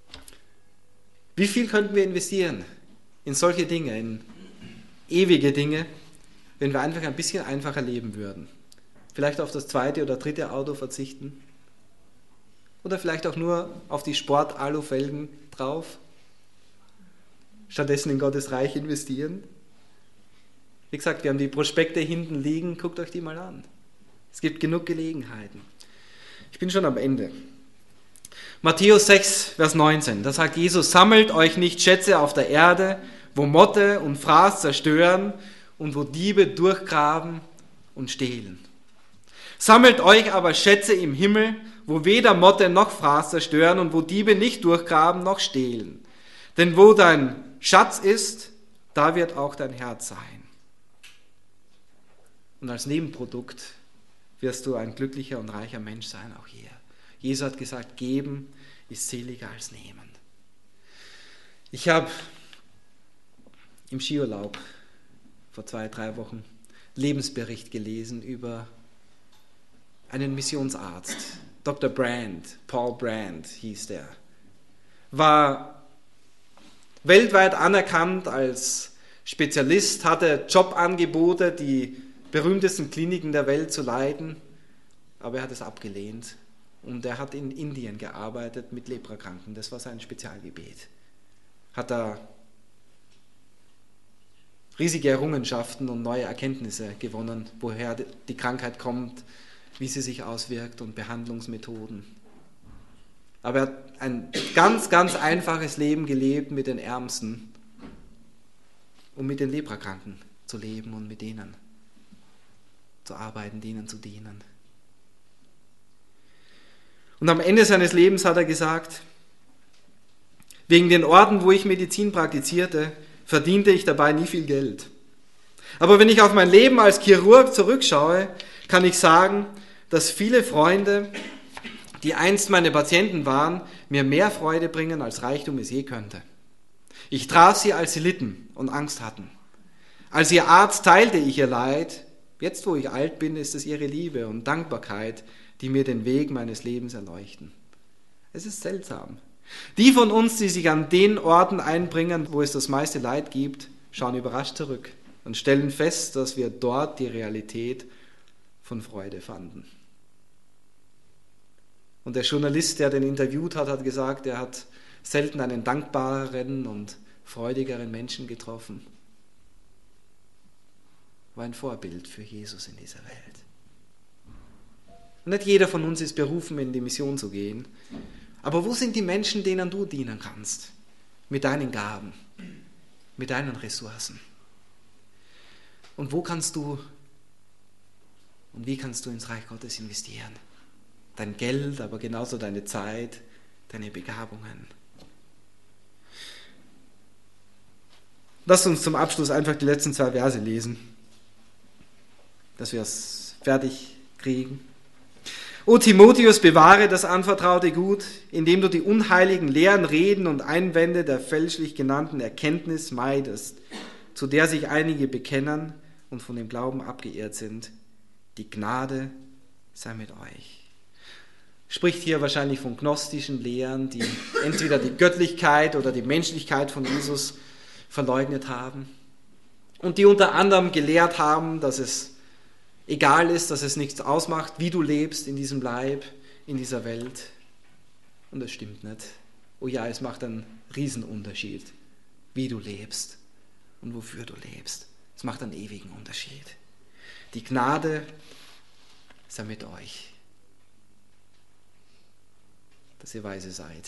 Wie viel könnten wir investieren in solche Dinge, in ewige Dinge, wenn wir einfach ein bisschen einfacher leben würden? Vielleicht auf das zweite oder dritte Auto verzichten? Oder vielleicht auch nur auf die Sport-Alufelgen drauf? Stattdessen in Gottes Reich investieren? Wie gesagt, wir haben die Prospekte hinten liegen, guckt euch die mal an. Es gibt genug Gelegenheiten. Ich bin schon am Ende. Matthäus sechs, Vers neunzehn, da sagt Jesus, sammelt euch nicht Schätze auf der Erde, wo Motte und Fraß zerstören und wo Diebe durchgraben und stehlen. Sammelt euch aber Schätze im Himmel, wo weder Motte noch Fraß zerstören und wo Diebe nicht durchgraben noch stehlen. Denn wo dein Schatz ist, da wird auch dein Herz sein. Und als Nebenprodukt wirst du ein glücklicher und reicher Mensch sein, auch hier. Jesus hat gesagt, geben ist seliger als nehmen. Ich habe im Skiurlaub vor zwei, drei Wochen Lebensbericht gelesen über einen Missionsarzt. Doktor Brand, Paul Brand hieß der. War weltweit anerkannt als Spezialist, hatte Jobangebote, die berühmtesten Kliniken der Welt zu leiten, aber er hat es abgelehnt. Und er hat in Indien gearbeitet mit Leprakranken, das war sein Spezialgebiet. Hat da riesige Errungenschaften und neue Erkenntnisse gewonnen, woher die Krankheit kommt, wie sie sich auswirkt und Behandlungsmethoden. Aber er hat ein ganz, ganz einfaches Leben gelebt mit den Ärmsten, um mit den Leprakranken zu leben und mit denen zu arbeiten, denen zu dienen. Und am Ende seines Lebens hat er gesagt, wegen den Orten, wo ich Medizin praktizierte, verdiente ich dabei nie viel Geld. Aber wenn ich auf mein Leben als Chirurg zurückschaue, kann ich sagen, dass viele Freunde, die einst meine Patienten waren, mir mehr Freude bringen, als Reichtum es je könnte. Ich traf sie, als sie litten und Angst hatten. Als ihr Arzt teilte ich ihr Leid. Jetzt, wo ich alt bin, ist es ihre Liebe und Dankbarkeit, die mir den Weg meines Lebens erleuchten. Es ist seltsam. Die von uns, die sich an den Orten einbringen, wo es das meiste Leid gibt, schauen überrascht zurück und stellen fest, dass wir dort die Realität von Freude fanden. Und der Journalist, der den interviewt hat, hat gesagt, er hat selten einen dankbareren und freudigeren Menschen getroffen. War ein Vorbild für Jesus in dieser Welt. Und nicht jeder von uns ist berufen, in die Mission zu gehen. Aber wo sind die Menschen, denen du dienen kannst? Mit deinen Gaben, mit deinen Ressourcen. Und wo kannst du und wie kannst du ins Reich Gottes investieren? Dein Geld, aber genauso deine Zeit, deine Begabungen. Lass uns zum Abschluss einfach die letzten zwei Verse lesen, dass wir es fertig kriegen. O Timotheus, bewahre das anvertraute Gut, indem du die unheiligen Lehren, Reden und Einwände der fälschlich genannten Erkenntnis meidest, zu der sich einige bekennen und von dem Glauben abgeehrt sind. Die Gnade sei mit euch. Spricht hier wahrscheinlich von gnostischen Lehren, die entweder die Göttlichkeit oder die Menschlichkeit von Jesus verleugnet haben und die unter anderem gelehrt haben, dass es egal ist, dass es nichts ausmacht, wie du lebst in diesem Leib, in dieser Welt. Und das stimmt nicht. Oh ja, es macht einen Riesenunterschied, wie du lebst und wofür du lebst. Es macht einen ewigen Unterschied. Die Gnade sei mit euch, dass ihr weise seid,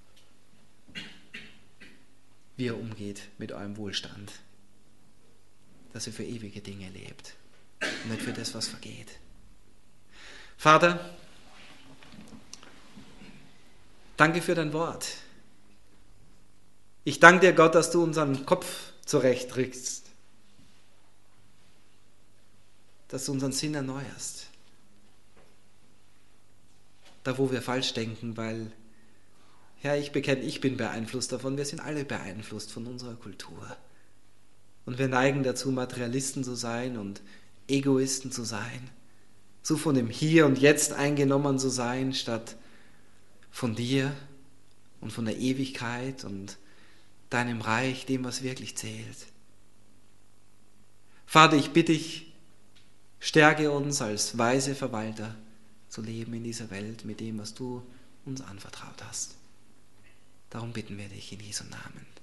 wie ihr umgeht mit eurem Wohlstand, dass ihr für ewige Dinge lebt. Und nicht für das, was vergeht. Vater, danke für dein Wort. Ich danke dir, Gott, dass du unseren Kopf zurechtrückst, dass du unseren Sinn erneuerst. Da, wo wir falsch denken, weil, ja, ich bekenne, ich bin beeinflusst davon, wir sind alle beeinflusst von unserer Kultur. Und wir neigen dazu, Materialisten zu sein und Egoisten zu sein, so von dem Hier und Jetzt eingenommen zu sein, statt von dir und von der Ewigkeit und deinem Reich, dem, was wirklich zählt. Vater, ich bitte dich, stärke uns als weise Verwalter zu leben in dieser Welt mit dem, was du uns anvertraut hast. Darum bitten wir dich in Jesu Namen.